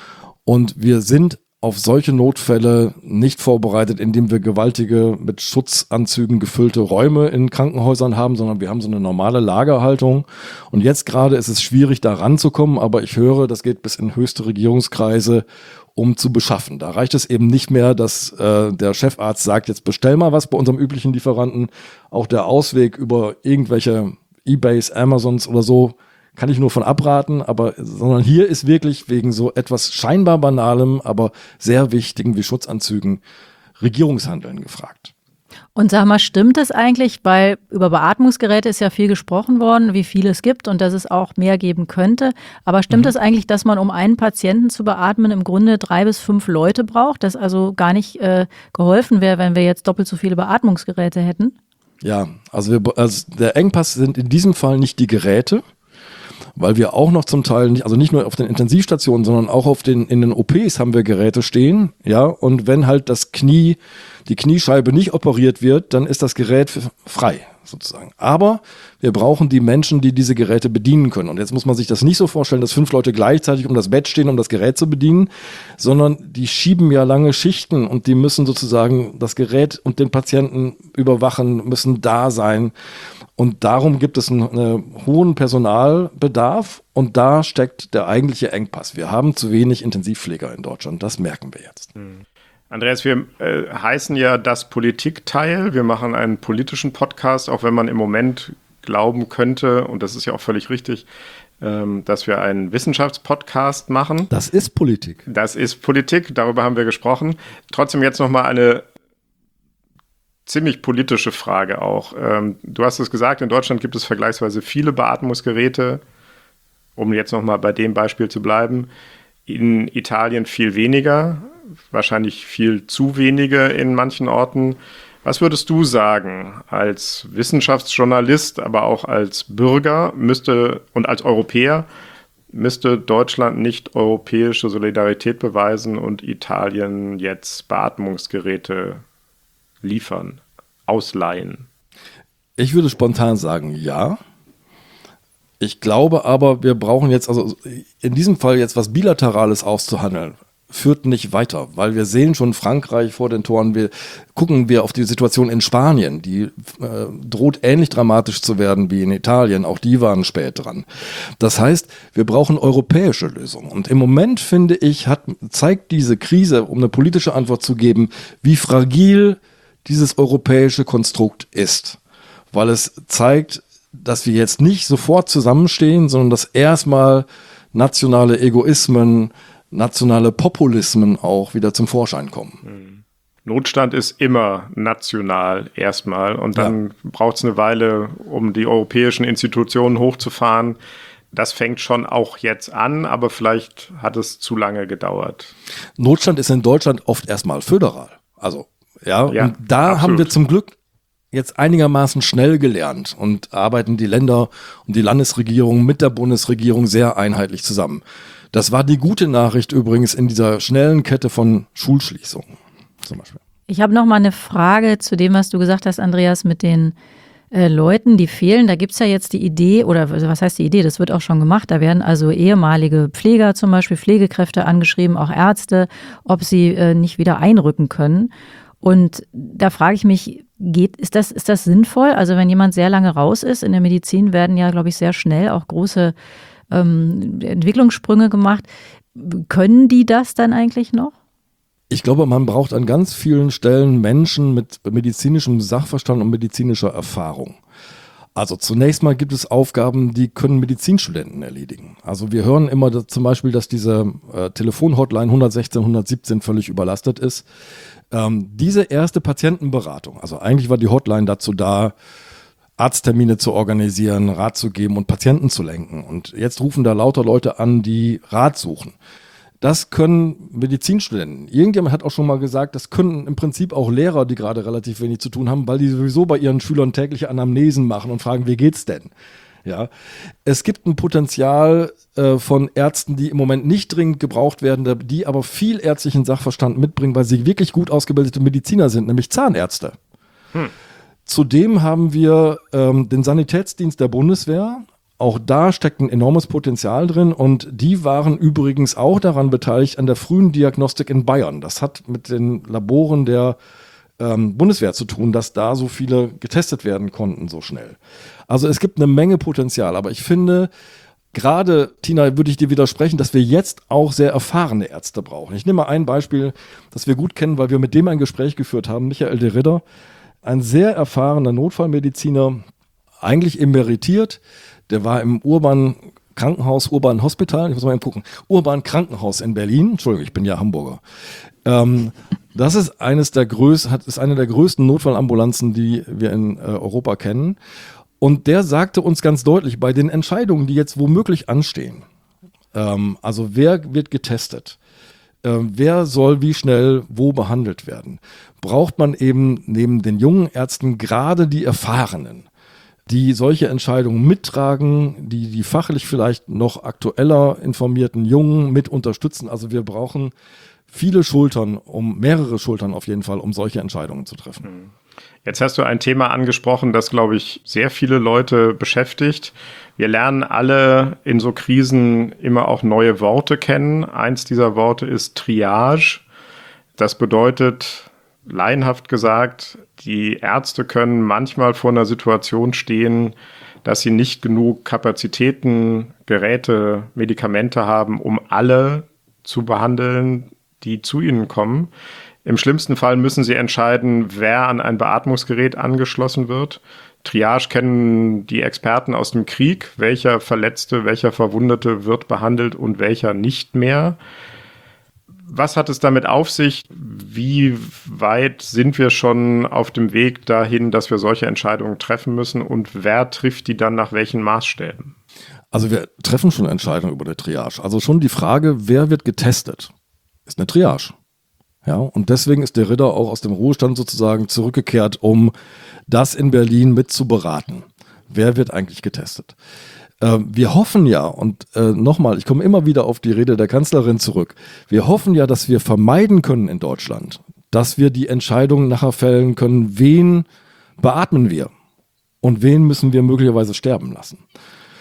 Und wir sind auf solche Notfälle nicht vorbereitet, indem wir gewaltige, mit Schutzanzügen gefüllte Räume in Krankenhäusern haben, sondern wir haben so eine normale Lagerhaltung. Und jetzt gerade ist es schwierig, da ranzukommen, aber ich höre, das geht bis in höchste Regierungskreise, um zu beschaffen. Da reicht es eben nicht mehr, dass der Chefarzt sagt, jetzt bestell mal was bei unserem üblichen Lieferanten. Auch der Ausweg über irgendwelche eBays, Amazons oder so, kann ich nur von abraten, sondern hier ist wirklich wegen so etwas scheinbar Banalem, aber sehr Wichtigen wie Schutzanzügen Regierungshandeln gefragt. Und sag mal, stimmt das eigentlich? Weil über Beatmungsgeräte ist ja viel gesprochen worden, wie viele es gibt und dass es auch mehr geben könnte. Aber stimmt es eigentlich, dass man, um einen Patienten zu beatmen, im Grunde 3 bis 5 Leute braucht? Dass also gar nicht geholfen wäre, wenn wir jetzt doppelt so viele Beatmungsgeräte hätten? Ja, also der Engpass sind in diesem Fall nicht die Geräte, weil wir auch noch zum Teil nicht nur auf den Intensivstationen, sondern auch in den OPs haben wir Geräte stehen, ja, und wenn halt die Kniescheibe nicht operiert wird, dann ist das Gerät frei, sozusagen. Aber wir brauchen die Menschen, die diese Geräte bedienen können. Und jetzt muss man sich das nicht so vorstellen, dass 5 Leute gleichzeitig um das Bett stehen, um das Gerät zu bedienen, sondern die schieben ja lange Schichten und die müssen sozusagen das Gerät und den Patienten überwachen, müssen da sein. Und darum gibt es einen hohen Personalbedarf und da steckt der eigentliche Engpass. Wir haben zu wenig Intensivpfleger in Deutschland, das merken wir jetzt. Andreas, wir heißen ja das Politikteil. Wir machen einen politischen Podcast, auch wenn man im Moment glauben könnte, und das ist ja auch völlig richtig, dass wir einen Wissenschaftspodcast machen. Das ist Politik. Das ist Politik, darüber haben wir gesprochen. Trotzdem jetzt nochmal eine ziemlich politische Frage auch. Du hast es gesagt, in Deutschland gibt es vergleichsweise viele Beatmungsgeräte, um jetzt nochmal bei dem Beispiel zu bleiben. In Italien viel weniger, wahrscheinlich viel zu wenige in manchen Orten. Was würdest du sagen als Wissenschaftsjournalist, aber auch als Bürger und als Europäer, müsste Deutschland nicht europäische Solidarität beweisen und Italien jetzt Beatmungsgeräte liefern, ausleihen? Ich würde spontan sagen, ja. Ich glaube aber, wir brauchen jetzt, also in diesem Fall jetzt was Bilaterales auszuhandeln, führt nicht weiter, weil wir sehen schon Frankreich vor den Toren, gucken wir auf die Situation in Spanien, die droht ähnlich dramatisch zu werden wie in Italien, auch die waren spät dran. Das heißt, wir brauchen europäische Lösungen und im Moment, finde ich, zeigt diese Krise, um eine politische Antwort zu geben, wie fragil dieses europäische Konstrukt ist, weil es zeigt, dass wir jetzt nicht sofort zusammenstehen, sondern dass erstmal nationale Egoismen, nationale Populismen auch wieder zum Vorschein kommen. Notstand ist immer national erstmal und dann braucht es eine Weile, um die europäischen Institutionen hochzufahren. Das fängt schon auch jetzt an, aber vielleicht hat es zu lange gedauert. Notstand ist in Deutschland oft erstmal föderal. Also, und da absolut. haben wir zum Glück jetzt einigermaßen schnell gelernt und arbeiten die Länder und die Landesregierung mit der Bundesregierung sehr einheitlich zusammen. Das war die gute Nachricht übrigens in dieser schnellen Kette von Schulschließungen zum Beispiel. Ich habe noch mal eine Frage zu dem, was du gesagt hast, Andreas, mit den Leuten, die fehlen. Da gibt es ja jetzt die Idee, oder was heißt die Idee, das wird auch schon gemacht, da werden also ehemalige Pfleger zum Beispiel, Pflegekräfte angeschrieben, auch Ärzte, ob sie nicht wieder einrücken können. Und da frage ich mich, ist das sinnvoll? Also wenn jemand sehr lange raus ist, in der Medizin werden ja, glaube ich, sehr schnell auch große Entwicklungssprünge gemacht. Können die das dann eigentlich noch? Ich glaube, man braucht an ganz vielen Stellen Menschen mit medizinischem Sachverstand und medizinischer Erfahrung. Also zunächst mal gibt es Aufgaben, die können Medizinstudenten erledigen. Also wir hören immer zum Beispiel, dass diese Telefonhotline 116, 117 völlig überlastet ist. Diese erste Patientenberatung, also eigentlich war die Hotline dazu da, Arzttermine zu organisieren, Rat zu geben und Patienten zu lenken. Und jetzt rufen da lauter Leute an, die Rat suchen. Das können Medizinstudenten. Irgendjemand hat auch schon mal gesagt, das können im Prinzip auch Lehrer, die gerade relativ wenig zu tun haben, weil die sowieso bei ihren Schülern tägliche Anamnesen machen und fragen, wie geht's denn? Ja, es gibt ein Potenzial von Ärzten, die im Moment nicht dringend gebraucht werden, die aber viel ärztlichen Sachverstand mitbringen, weil sie wirklich gut ausgebildete Mediziner sind, nämlich Zahnärzte. Zudem haben wir den Sanitätsdienst der Bundeswehr. Auch da steckt ein enormes Potenzial drin und die waren übrigens auch daran beteiligt an der frühen Diagnostik in Bayern. Das hat mit den Laboren der Bundeswehr zu tun, dass da so viele getestet werden konnten so schnell. Also es gibt eine Menge Potenzial, aber ich finde, gerade, Tina, würde ich dir widersprechen, dass wir jetzt auch sehr erfahrene Ärzte brauchen. Ich nehme mal ein Beispiel, das wir gut kennen, weil wir mit dem ein Gespräch geführt haben, Michael de Ridder, ein sehr erfahrener Notfallmediziner, eigentlich emeritiert, der war im Urban Hospital, ich muss mal eben gucken, Urban Krankenhaus in Berlin, Entschuldigung, ich bin ja Hamburger. Das ist eine der größten Notfallambulanzen, die wir in Europa kennen. Und der sagte uns ganz deutlich, bei den Entscheidungen, die jetzt womöglich anstehen, also wer wird getestet, wer soll wie schnell wo behandelt werden, braucht man eben neben den jungen Ärzten gerade die Erfahrenen, die solche Entscheidungen mittragen, die fachlich vielleicht noch aktueller informierten Jungen mit unterstützen. Also wir brauchen viele Schultern, mehrere Schultern auf jeden Fall, um solche Entscheidungen zu treffen. Jetzt hast du ein Thema angesprochen, das, glaube ich, sehr viele Leute beschäftigt. Wir lernen alle in so Krisen immer auch neue Worte kennen. Eins dieser Worte ist Triage. Das bedeutet, laienhaft gesagt, die Ärzte können manchmal vor einer Situation stehen, dass sie nicht genug Kapazitäten, Geräte, Medikamente haben, um alle zu behandeln, die zu ihnen kommen. Im schlimmsten Fall müssen sie entscheiden, wer an ein Beatmungsgerät angeschlossen wird. Triage kennen die Experten aus dem Krieg. Welcher Verletzte, welcher Verwundete wird behandelt und welcher nicht mehr. Was hat es damit auf sich? Wie weit sind wir schon auf dem Weg dahin, dass wir solche Entscheidungen treffen müssen? Und wer trifft die dann nach welchen Maßstäben? Also wir treffen schon Entscheidungen über die Triage. Also schon die Frage, wer wird getestet, ist eine Triage. Ja, und deswegen ist der Ritter auch aus dem Ruhestand sozusagen zurückgekehrt, um das in Berlin mit zu beraten. Wer wird eigentlich getestet? Wir hoffen ja, und nochmal, ich komme immer wieder auf die Rede der Kanzlerin zurück, wir hoffen ja, dass wir vermeiden können in Deutschland, dass wir die Entscheidung nachher fällen können, wen beatmen wir und wen müssen wir möglicherweise sterben lassen.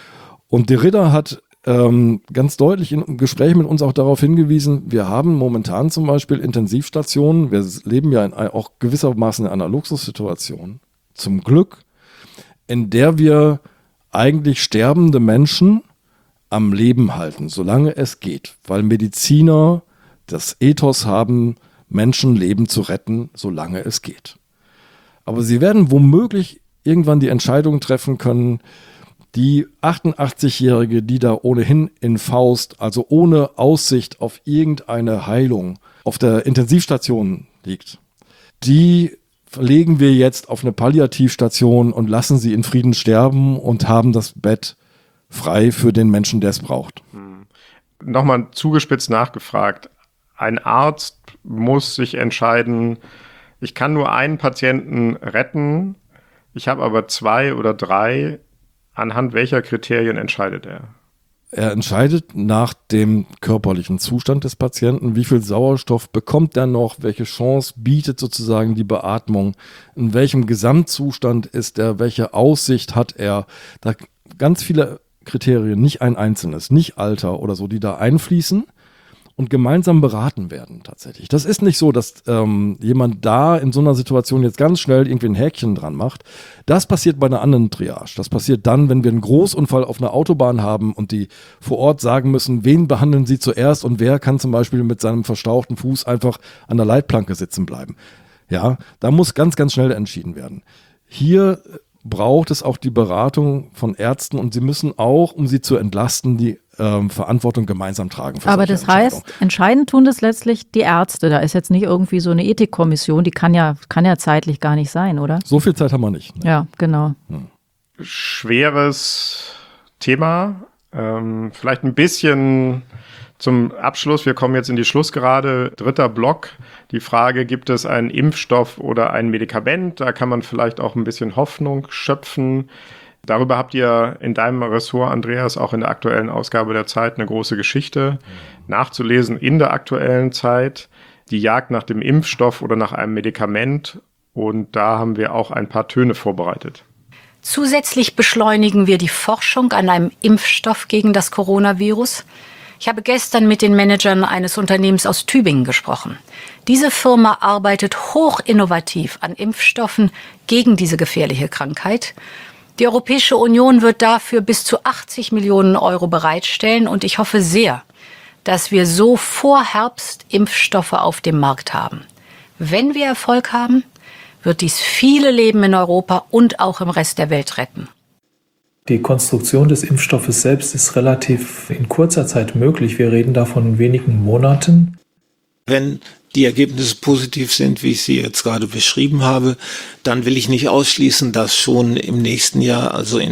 Und Derrida hat ganz deutlich im Gespräch mit uns auch darauf hingewiesen, wir haben momentan zum Beispiel Intensivstationen, wir leben ja auch gewissermaßen in einer Luxussituation, zum Glück, in der wir eigentlich sterbende Menschen am Leben halten, solange es geht, weil Mediziner das Ethos haben, Menschenleben zu retten, solange es geht. Aber sie werden womöglich irgendwann die Entscheidung treffen können, die 88-Jährige, die da ohnehin in Faust, also ohne Aussicht auf irgendeine Heilung, auf der Intensivstation liegt, die verlegen wir jetzt auf eine Palliativstation und lassen sie in Frieden sterben und haben das Bett frei für den Menschen, der es braucht. Nochmal zugespitzt nachgefragt. Ein Arzt muss sich entscheiden, ich kann nur einen Patienten retten, ich habe aber 2 oder 3. Anhand welcher Kriterien entscheidet er? Er entscheidet nach dem körperlichen Zustand des Patienten, wie viel Sauerstoff bekommt er noch, welche Chance bietet sozusagen die Beatmung, in welchem Gesamtzustand ist er, welche Aussicht hat er. Da ganz viele Kriterien, nicht ein einzelnes, nicht Alter oder so, die da einfließen und gemeinsam beraten werden tatsächlich. Das ist nicht so, dass jemand da in so einer Situation jetzt ganz schnell irgendwie ein Häkchen dran macht. Das passiert bei einer anderen Triage. Das passiert dann, wenn wir einen Großunfall auf einer Autobahn haben und die vor Ort sagen müssen, wen behandeln sie zuerst und wer kann zum Beispiel mit seinem verstauchten Fuß einfach an der Leitplanke sitzen bleiben. Ja, da muss ganz, ganz schnell entschieden werden. Hier braucht es auch die Beratung von Ärzten und sie müssen auch, um sie zu entlasten, die Verantwortung gemeinsam tragen. Aber das heißt, entscheiden tun das letztlich die Ärzte. Da ist jetzt nicht irgendwie so eine Ethikkommission, die kann ja zeitlich gar nicht sein, oder? So viel Zeit haben wir nicht. Ne? Ja, genau. Schweres Thema. Vielleicht ein bisschen zum Abschluss. Wir kommen jetzt in die Schlussgerade. 3. Block. Die Frage, gibt es einen Impfstoff oder ein Medikament? Da kann man vielleicht auch ein bisschen Hoffnung schöpfen. Darüber habt ihr in deinem Ressort, Andreas, auch in der aktuellen Ausgabe der Zeit eine große Geschichte nachzulesen in der aktuellen Zeit. Die Jagd nach dem Impfstoff oder nach einem Medikament. Und da haben wir auch ein paar Töne vorbereitet. Zusätzlich beschleunigen wir die Forschung an einem Impfstoff gegen das Coronavirus. Ich habe gestern mit den Managern eines Unternehmens aus Tübingen gesprochen. Diese Firma arbeitet hochinnovativ an Impfstoffen gegen diese gefährliche Krankheit. Die Europäische Union wird dafür bis zu 80 Millionen Euro bereitstellen und ich hoffe sehr, dass wir so vor Herbst Impfstoffe auf dem Markt haben. Wenn wir Erfolg haben, wird dies viele Leben in Europa und auch im Rest der Welt retten. Die Konstruktion des Impfstoffes selbst ist relativ in kurzer Zeit möglich. Wir reden da von wenigen Monaten. Wenn die Ergebnisse positiv sind, wie ich sie jetzt gerade beschrieben habe, dann will ich nicht ausschließen, dass schon im nächsten Jahr, also in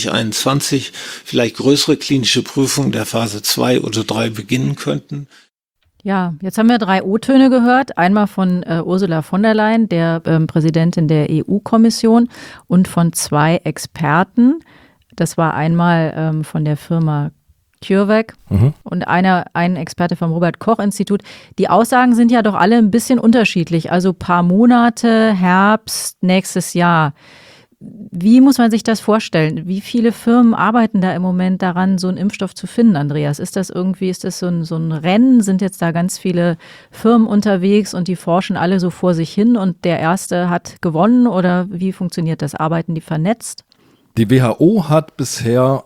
2021, vielleicht größere klinische Prüfungen der Phase 2 oder 3 beginnen könnten. Ja, jetzt haben wir 3 O-Töne gehört. Einmal von Ursula von der Leyen, der Präsidentin der EU-Kommission, und von 2 Experten. Das war einmal von der Firma CureVac und ein Experte vom Robert-Koch-Institut. Die Aussagen sind ja doch alle ein bisschen unterschiedlich. Also paar Monate, Herbst, nächstes Jahr. Wie muss man sich das vorstellen? Wie viele Firmen arbeiten da im Moment daran, so einen Impfstoff zu finden, Andreas? Ist das so ein Rennen? Sind jetzt da ganz viele Firmen unterwegs und die forschen alle so vor sich hin und der Erste hat gewonnen? Oder wie funktioniert das? Arbeiten die vernetzt? Die WHO hat bisher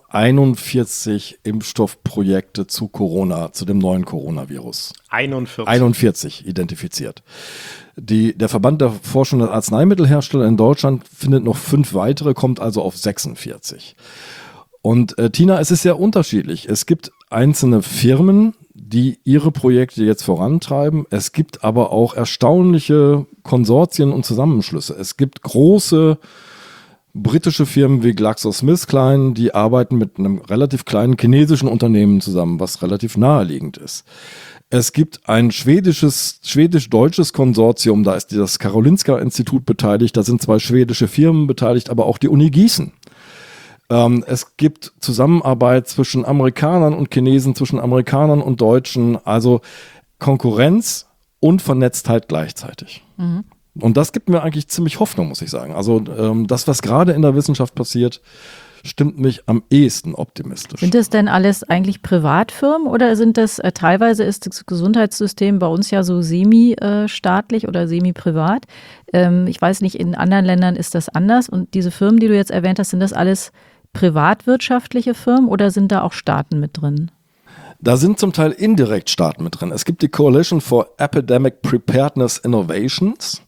41 Impfstoffprojekte zu Corona, zu dem neuen Coronavirus. 41 identifiziert. Der Verband der Forschung und Arzneimittelhersteller in Deutschland findet noch 5 weitere, kommt also auf 46. Und Tina, es ist sehr unterschiedlich. Es gibt einzelne Firmen, die ihre Projekte jetzt vorantreiben. Es gibt aber auch erstaunliche Konsortien und Zusammenschlüsse. Es gibt große britische Firmen wie GlaxoSmithKline, die arbeiten mit einem relativ kleinen chinesischen Unternehmen zusammen, was relativ naheliegend ist. Es gibt ein schwedisch-deutsches Konsortium, da ist das Karolinska-Institut beteiligt, da sind 2 schwedische Firmen beteiligt, aber auch die Uni Gießen. Es gibt Zusammenarbeit zwischen Amerikanern und Chinesen, zwischen Amerikanern und Deutschen, also Konkurrenz und Vernetztheit gleichzeitig. Mhm. Und das gibt mir eigentlich ziemlich Hoffnung, muss ich sagen. Also das, was gerade in der Wissenschaft passiert, stimmt mich am ehesten optimistisch. Sind das denn alles eigentlich Privatfirmen oder sind das, teilweise ist das Gesundheitssystem bei uns ja so semi-staatlich oder semi-privat. Ich weiß nicht, in anderen Ländern ist das anders. Und diese Firmen, die du jetzt erwähnt hast, sind das alles privatwirtschaftliche Firmen oder sind da auch Staaten mit drin? Da sind zum Teil indirekt Staaten mit drin. Es gibt die Coalition for Epidemic Preparedness Innovations.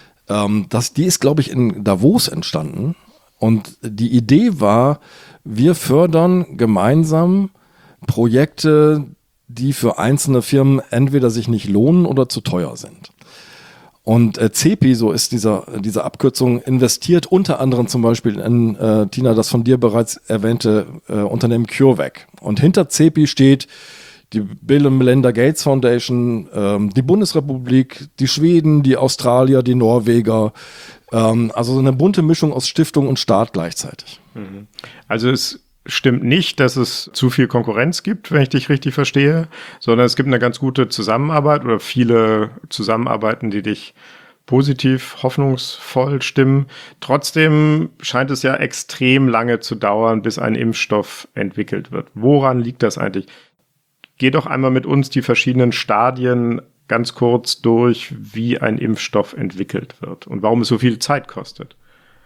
Die ist, glaube ich, in Davos entstanden. Und die Idee war, wir fördern gemeinsam Projekte, die für einzelne Firmen entweder sich nicht lohnen oder zu teuer sind. Und CEPI, so ist diese Abkürzung, investiert unter anderem zum Beispiel in, Tina, das von dir bereits erwähnte Unternehmen CureVac. Und hinter CEPI steht die Bill und Melinda Gates Foundation, die Bundesrepublik, die Schweden, die Australier, die Norweger. Also eine bunte Mischung aus Stiftung und Staat gleichzeitig. Also es stimmt nicht, dass es zu viel Konkurrenz gibt, wenn ich dich richtig verstehe, sondern es gibt eine ganz gute Zusammenarbeit oder viele Zusammenarbeiten, die dich positiv, hoffnungsvoll stimmen. Trotzdem scheint es ja extrem lange zu dauern, bis ein Impfstoff entwickelt wird. Woran liegt das eigentlich? Geh doch einmal mit uns die verschiedenen Stadien ganz kurz durch, wie ein Impfstoff entwickelt wird und warum es so viel Zeit kostet.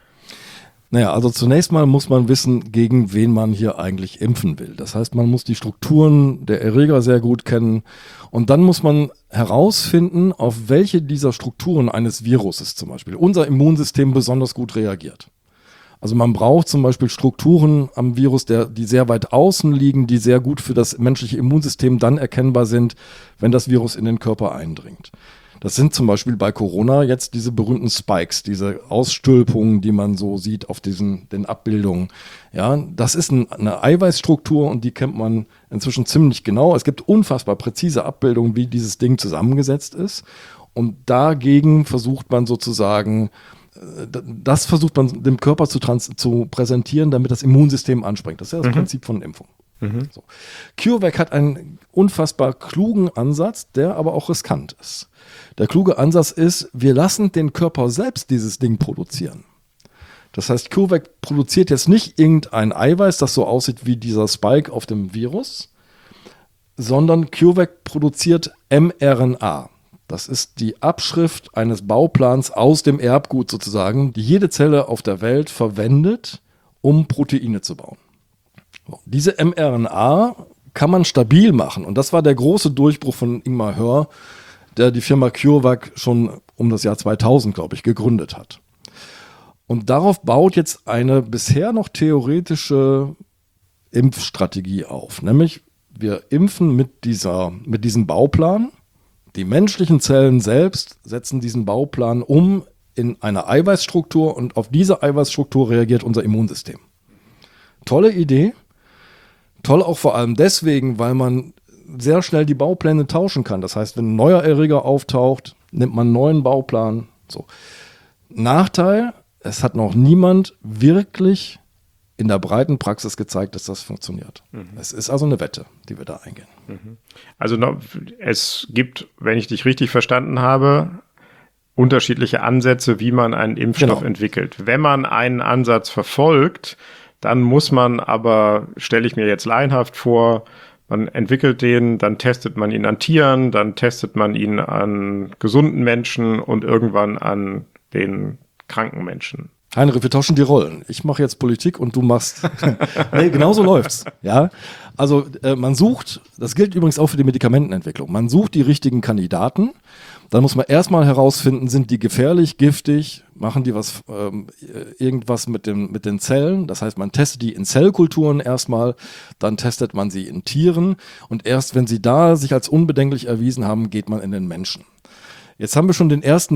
Naja, also zunächst mal muss man wissen, gegen wen man hier eigentlich impfen will. Das heißt, man muss die Strukturen der Erreger sehr gut kennen und dann muss man herausfinden, auf welche dieser Strukturen eines Viruses zum Beispiel unser Immunsystem besonders gut reagiert. Also man braucht zum Beispiel Strukturen am Virus, die sehr weit außen liegen, die sehr gut für das menschliche Immunsystem dann erkennbar sind, wenn das Virus in den Körper eindringt. Das sind zum Beispiel bei Corona jetzt diese berühmten Spikes, diese Ausstülpungen, die man so sieht auf den Abbildungen. Ja, das ist eine Eiweißstruktur und die kennt man inzwischen ziemlich genau. Es gibt unfassbar präzise Abbildungen, wie dieses Ding zusammengesetzt ist. Und dagegen versucht man sozusagen, das versucht man dem Körper zu präsentieren, damit das Immunsystem anspringt. Das ist ja das Prinzip von Impfung. So. CureVac hat einen unfassbar klugen Ansatz, der aber auch riskant ist. Der kluge Ansatz ist, wir lassen den Körper selbst dieses Ding produzieren. Das heißt, CureVac produziert jetzt nicht irgendein Eiweiß, das so aussieht wie dieser Spike auf dem Virus, sondern CureVac produziert mRNA. Das ist die Abschrift eines Bauplans aus dem Erbgut sozusagen, die jede Zelle auf der Welt verwendet, um Proteine zu bauen. Diese mRNA kann man stabil machen und das war der große Durchbruch von Ingmar Hör, der die Firma CureVac schon um das Jahr 2000, glaube ich, gegründet hat. Und darauf baut jetzt eine bisher noch theoretische Impfstrategie auf, nämlich wir impfen mit diesem Bauplan. Die menschlichen Zellen selbst setzen diesen Bauplan um in eine Eiweißstruktur und auf diese Eiweißstruktur reagiert unser Immunsystem. Tolle Idee. Toll auch vor allem deswegen, weil man sehr schnell die Baupläne tauschen kann. Das heißt, wenn ein neuer Erreger auftaucht, nimmt man einen neuen Bauplan. So. Nachteil, es hat noch niemand wirklich in der breiten Praxis gezeigt, dass das funktioniert. Es ist also eine Wette, die wir da eingehen. Also es gibt, wenn ich dich richtig verstanden habe, unterschiedliche Ansätze, wie man einen Impfstoff entwickelt. Wenn man einen Ansatz verfolgt, dann muss man aber, stelle ich mir jetzt laienhaft vor, man entwickelt den, dann testet man ihn an Tieren, dann testet man ihn an gesunden Menschen und irgendwann an den kranken Menschen. Heinrich, wir tauschen die Rollen. Ich mache jetzt Politik und du machst... Nee, genau so läuft's. Ja? Also man sucht, das gilt übrigens auch für die Medikamentenentwicklung, man sucht die richtigen Kandidaten, dann muss man erstmal herausfinden, sind die gefährlich, giftig, machen die irgendwas mit den Zellen, das heißt, man testet die in Zellkulturen erstmal, dann testet man sie in Tieren und erst wenn sie da sich als unbedenklich erwiesen haben, geht man in den Menschen. Jetzt haben wir schon den ersten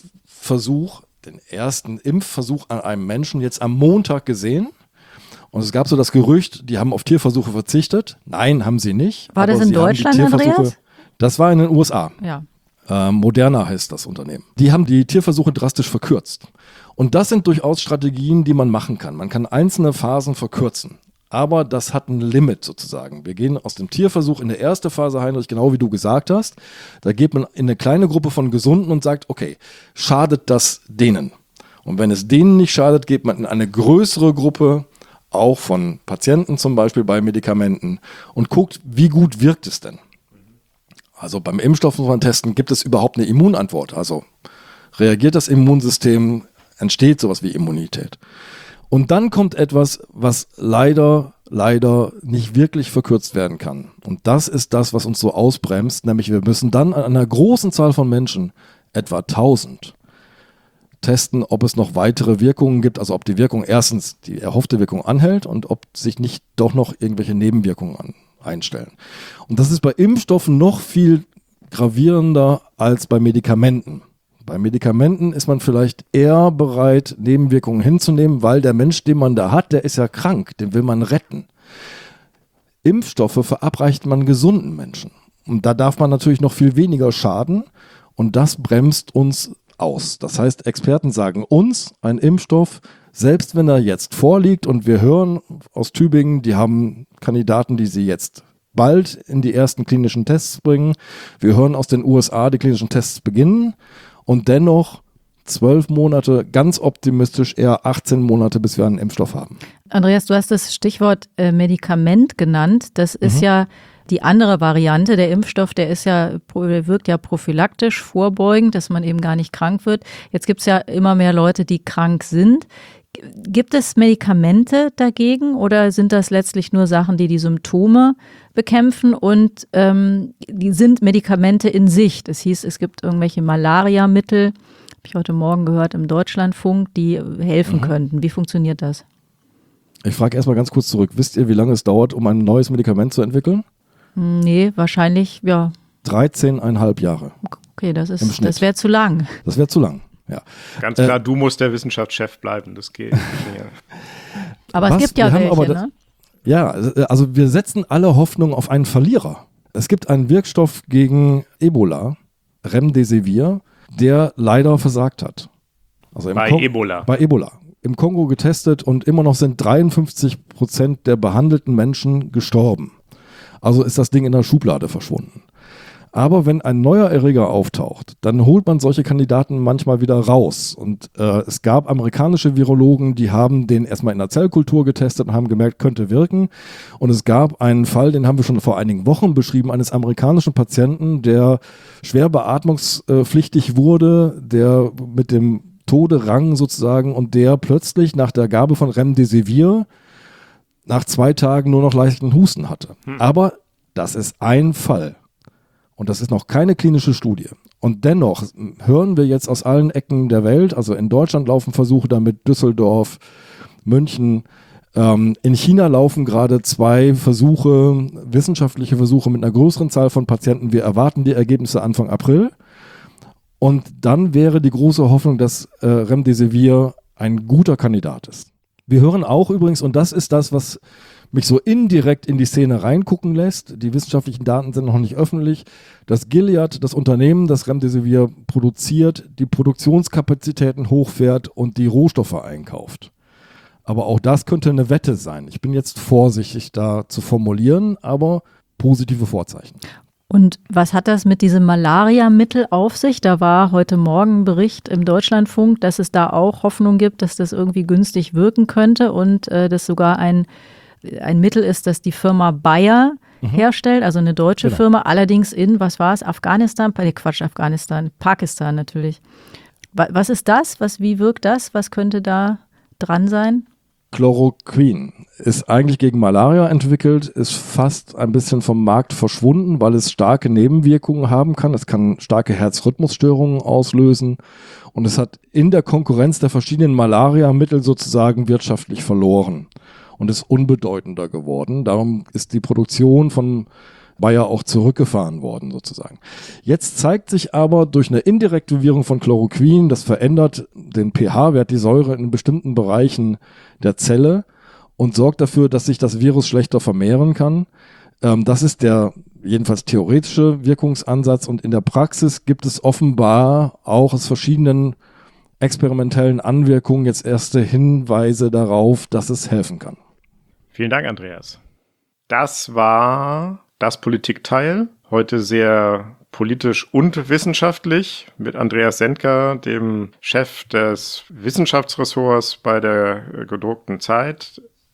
Impfversuch an einem Menschen jetzt am Montag gesehen. Und es gab so das Gerücht, die haben auf Tierversuche verzichtet. Nein, haben sie nicht. War das in Deutschland, Andreas? Das war in den USA. Ja. Moderna heißt das Unternehmen. Die haben die Tierversuche drastisch verkürzt. Und das sind durchaus Strategien, die man machen kann. Man kann einzelne Phasen verkürzen. Aber das hat ein Limit sozusagen. Wir gehen aus dem Tierversuch in der ersten Phase, Heinrich, genau wie du gesagt hast. Da geht man in eine kleine Gruppe von Gesunden und sagt, okay, schadet das denen? Und wenn es denen nicht schadet, geht man in eine größere Gruppe, auch von Patienten zum Beispiel bei Medikamenten und guckt, wie gut wirkt es denn. Also beim Impfstoff muss man testen, gibt es überhaupt eine Immunantwort? Also reagiert das Immunsystem, entsteht sowas wie Immunität. Und dann kommt etwas, was leider nicht wirklich verkürzt werden kann. Und das ist das, was uns so ausbremst, nämlich wir müssen dann an einer großen Zahl von Menschen, etwa 1000, testen, ob es noch weitere Wirkungen gibt, also ob die Wirkung erstens die erhoffte Wirkung anhält und ob sich nicht doch noch irgendwelche Nebenwirkungen einstellen. Und das ist bei Impfstoffen noch viel gravierender als bei Medikamenten. Bei Medikamenten ist man vielleicht eher bereit, Nebenwirkungen hinzunehmen, weil der Mensch, den man da hat, der ist ja krank, den will man retten. Impfstoffe verabreicht man gesunden Menschen. Und da darf man natürlich noch viel weniger schaden und das bremst uns aus. Das heißt, Experten sagen uns, ein Impfstoff, selbst wenn er jetzt vorliegt und wir hören aus Tübingen, die haben Kandidaten, die sie jetzt bald in die ersten klinischen Tests bringen. Wir hören aus den USA, die klinischen Tests beginnen und dennoch 12 Monate, ganz optimistisch eher 18 Monate, bis wir einen Impfstoff haben. Andreas, du hast das Stichwort Medikament genannt. Das ist ja die andere Variante. Der Impfstoff, der wirkt ja prophylaktisch, vorbeugend, dass man eben gar nicht krank wird. Jetzt gibt es ja immer mehr Leute, die krank sind. Gibt es Medikamente dagegen oder sind das letztlich nur Sachen, die Symptome bekämpfen und die sind Medikamente in Sicht? Es hieß, es gibt irgendwelche Malariamittel, habe ich heute Morgen gehört im Deutschlandfunk, die helfen könnten. Wie funktioniert das? Ich frage erstmal ganz kurz zurück. Wisst ihr, wie lange es dauert, um ein neues Medikament zu entwickeln? Nee, wahrscheinlich, ja. 13,5 Jahre. Okay, das wäre zu lang. Das wäre zu lang, ja. Ganz klar, du musst der Wissenschaftschef bleiben, das geht. Aber es gibt ja welche, ne? Ja, also wir setzen alle Hoffnung auf einen Verlierer. Es gibt einen Wirkstoff gegen Ebola, Remdesivir, der leider versagt hat. Also Bei Ebola. Bei Ebola. Im Kongo getestet und immer noch sind 53% der behandelten Menschen gestorben. Also ist das Ding in der Schublade verschwunden. Aber wenn ein neuer Erreger auftaucht, dann holt man solche Kandidaten manchmal wieder raus. Und es gab amerikanische Virologen, die haben den erstmal in der Zellkultur getestet und haben gemerkt, könnte wirken. Und es gab einen Fall, den haben wir schon vor einigen Wochen beschrieben, eines amerikanischen Patienten, der schwer beatmungspflichtig wurde, der mit dem Tode rang sozusagen und der plötzlich nach der Gabe von Remdesivir nach 2 Tagen nur noch leichten Husten hatte. Aber das ist ein Fall. Und das ist noch keine klinische Studie. Und dennoch hören wir jetzt aus allen Ecken der Welt, also in Deutschland laufen Versuche damit, Düsseldorf, München. In China laufen gerade 2 Versuche, wissenschaftliche Versuche mit einer größeren Zahl von Patienten. Wir erwarten die Ergebnisse Anfang April. Und dann wäre die große Hoffnung, dass Remdesivir ein guter Kandidat ist. Wir hören auch übrigens, und das ist das, was mich so indirekt in die Szene reingucken lässt, die wissenschaftlichen Daten sind noch nicht öffentlich, dass Gilead, das Unternehmen, das Remdesivir produziert, die Produktionskapazitäten hochfährt und die Rohstoffe einkauft. Aber auch das könnte eine Wette sein. Ich bin jetzt vorsichtig da zu formulieren, aber positive Vorzeichen. Und was hat das mit diesem Malariamittel auf sich? Da war heute Morgen ein Bericht im Deutschlandfunk, dass es da auch Hoffnung gibt, dass das irgendwie günstig wirken könnte und das sogar ein Mittel ist, das die Firma Bayer herstellt, also eine deutsche Firma, allerdings in, was war es, Pakistan natürlich. Was ist das? Wie wirkt das? Was könnte da dran sein? Chloroquin ist eigentlich gegen Malaria entwickelt, ist fast ein bisschen vom Markt verschwunden, weil es starke Nebenwirkungen haben kann. Es kann starke Herzrhythmusstörungen auslösen und es hat in der Konkurrenz der verschiedenen Malariamittel sozusagen wirtschaftlich verloren und ist unbedeutender geworden. Darum ist die Produktion von Bayer auch zurückgefahren worden sozusagen. Jetzt zeigt sich aber durch eine indirekte Wirkung von Chloroquin, das verändert den pH-Wert, die Säure in bestimmten Bereichen der Zelle und sorgt dafür, dass sich das Virus schlechter vermehren kann. Das ist der jedenfalls theoretische Wirkungsansatz und in der Praxis gibt es offenbar auch aus verschiedenen experimentellen Anwirkungen jetzt erste Hinweise darauf, dass es helfen kann. Vielen Dank, Andreas. Das war das Politikteil, heute sehr politisch und wissenschaftlich mit Andreas Sendker, dem Chef des Wissenschaftsressorts bei der gedruckten Zeit.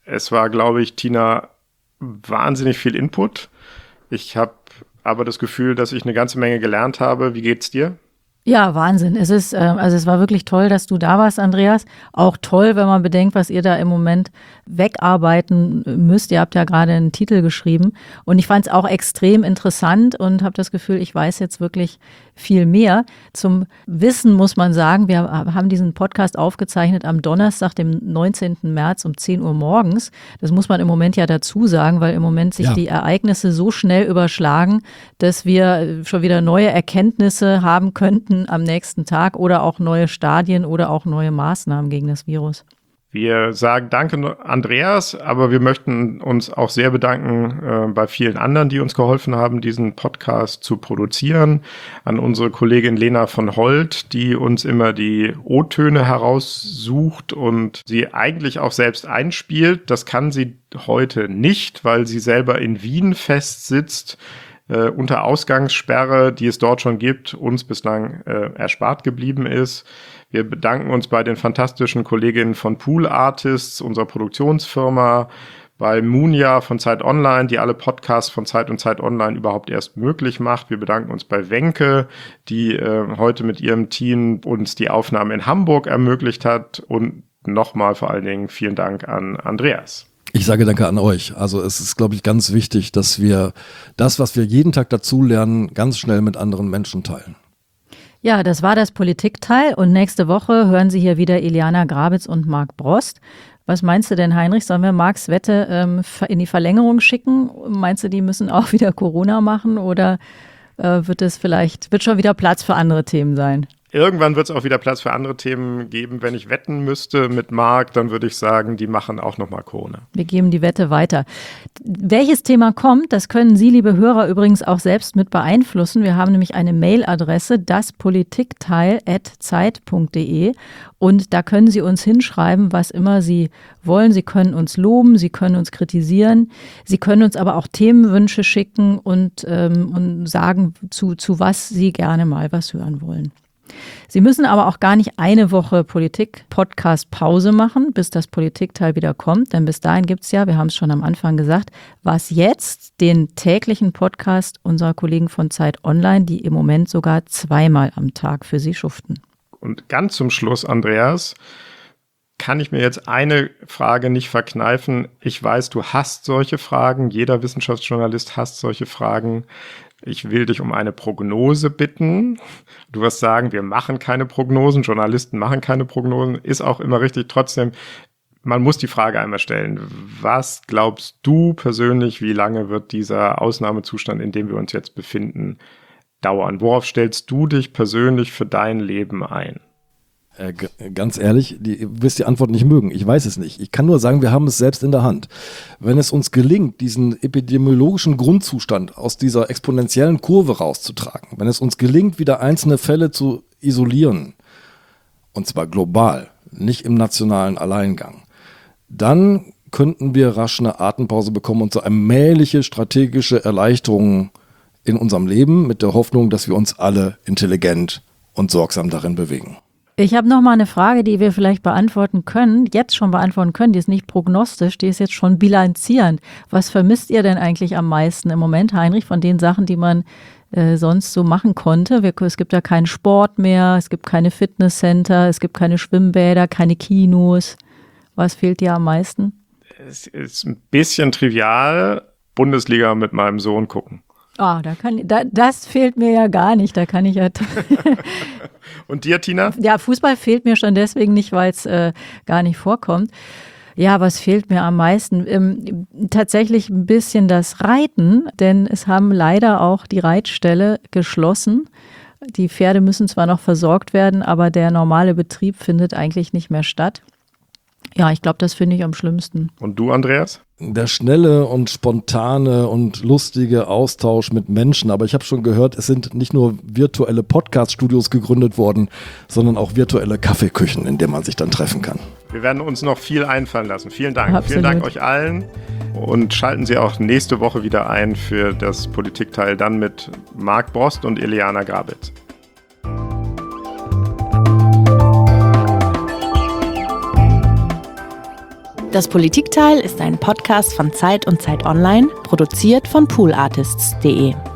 Es war, glaube ich, Tina, wahnsinnig viel Input. Ich habe aber das Gefühl, dass ich eine ganze Menge gelernt habe. Wie geht's dir? Ja, Wahnsinn. Es war wirklich toll, dass du da warst, Andreas. Auch toll, wenn man bedenkt, was ihr da im Moment wegarbeiten müsst. Ihr habt ja gerade einen Titel geschrieben. Und ich fand es auch extrem interessant und habe das Gefühl, ich weiß jetzt wirklich viel mehr. Zum Wissen muss man sagen, wir haben diesen Podcast aufgezeichnet am Donnerstag, dem 19. März um 10 Uhr morgens. Das muss man im Moment ja dazu sagen, weil im Moment sich die Ereignisse so schnell überschlagen, dass wir schon wieder neue Erkenntnisse haben könnten am nächsten Tag oder auch neue Stadien oder auch neue Maßnahmen gegen das Virus. Wir sagen danke, Andreas, aber wir möchten uns auch sehr bedanken bei vielen anderen, die uns geholfen haben, diesen Podcast zu produzieren. An unsere Kollegin Lena von Holt, die uns immer die O-Töne heraussucht und sie eigentlich auch selbst einspielt. Das kann sie heute nicht, weil sie selber in Wien festsitzt, unter Ausgangssperre, die es dort schon gibt, uns bislang erspart geblieben ist. Wir bedanken uns bei den fantastischen Kolleginnen von Pool Artists, unserer Produktionsfirma, bei Munja von Zeit Online, die alle Podcasts von Zeit und Zeit Online überhaupt erst möglich macht. Wir bedanken uns bei Wenke, die heute mit ihrem Team uns die Aufnahme in Hamburg ermöglicht hat. Und nochmal vor allen Dingen vielen Dank an Andreas. Ich sage danke an euch. Also es ist, glaube ich, ganz wichtig, dass wir das, was wir jeden Tag dazulernen, ganz schnell mit anderen Menschen teilen. Ja, das war das Politikteil und nächste Woche hören Sie hier wieder Iliana Grabitz und Marc Brost. Was meinst du denn, Heinrich? Sollen wir Marcs Wette in die Verlängerung schicken? Meinst du, die müssen auch wieder Corona machen oder wird schon wieder Platz für andere Themen sein? Irgendwann wird es auch wieder Platz für andere Themen geben. Wenn ich wetten müsste mit Marc, dann würde ich sagen, die machen auch nochmal Corona. Wir geben die Wette weiter. Welches Thema kommt, das können Sie, liebe Hörer, übrigens auch selbst mit beeinflussen. Wir haben nämlich eine Mailadresse, daspolitikteil@zeit.de und da können Sie uns hinschreiben, was immer Sie wollen. Sie können uns loben, Sie können uns kritisieren, Sie können uns aber auch Themenwünsche schicken und sagen, zu was Sie gerne mal was hören wollen. Sie müssen aber auch gar nicht eine Woche Politik-Podcast-Pause machen, bis das Politikteil wieder kommt. Denn bis dahin gibt es ja, wir haben es schon am Anfang gesagt, was jetzt, den täglichen Podcast unserer Kollegen von Zeit Online, die im Moment sogar 2-mal am Tag für Sie schuften. Und ganz zum Schluss, Andreas, kann ich mir jetzt eine Frage nicht verkneifen. Ich weiß, du hast solche Fragen. Jeder Wissenschaftsjournalist hasst solche Fragen. Ich will dich um eine Prognose bitten. Du wirst sagen, wir machen keine Prognosen, Journalisten machen keine Prognosen, ist auch immer richtig. Trotzdem, man muss die Frage einmal stellen. Was glaubst du persönlich, wie lange wird dieser Ausnahmezustand, in dem wir uns jetzt befinden, dauern? Worauf stellst du dich persönlich für dein Leben ein? Ganz ehrlich, ihr wirst die Antwort nicht mögen. Ich weiß es nicht. Ich kann nur sagen, wir haben es selbst in der Hand. Wenn es uns gelingt, diesen epidemiologischen Grundzustand aus dieser exponentiellen Kurve rauszutragen, wenn es uns gelingt, wieder einzelne Fälle zu isolieren, und zwar global, nicht im nationalen Alleingang, dann könnten wir rasch eine Atempause bekommen und so allmähliche strategische Erleichterungen in unserem Leben mit der Hoffnung, dass wir uns alle intelligent und sorgsam darin bewegen. Ich habe noch mal eine Frage, die wir vielleicht jetzt schon beantworten können. Die ist nicht prognostisch, die ist jetzt schon bilanzierend. Was vermisst ihr denn eigentlich am meisten im Moment, Heinrich, von den Sachen, die man sonst so machen konnte? Es gibt ja keinen Sport mehr, es gibt keine Fitnesscenter, es gibt keine Schwimmbäder, keine Kinos. Was fehlt dir am meisten? Es ist ein bisschen trivial, Bundesliga mit meinem Sohn gucken. Das fehlt mir ja gar nicht, da kann ich ja... Und dir, Tina? Ja, Fußball fehlt mir schon deswegen nicht, weil es gar nicht vorkommt. Ja, was fehlt mir am meisten? Tatsächlich ein bisschen das Reiten, denn es haben leider auch die Reitställe geschlossen. Die Pferde müssen zwar noch versorgt werden, aber der normale Betrieb findet eigentlich nicht mehr statt. Ja, ich glaube, das finde ich am schlimmsten. Und du, Andreas? Der schnelle und spontane und lustige Austausch mit Menschen. Aber ich habe schon gehört, es sind nicht nur virtuelle Podcast-Studios gegründet worden, sondern auch virtuelle Kaffeeküchen, in denen man sich dann treffen kann. Wir werden uns noch viel einfallen lassen. Vielen Dank. Absolut. Vielen Dank euch allen. Und schalten Sie auch nächste Woche wieder ein für das Politikteil, dann mit Marc Brost und Iliana Grabitz. Das Politikteil ist ein Podcast von Zeit und Zeit Online, produziert von poolartists.de.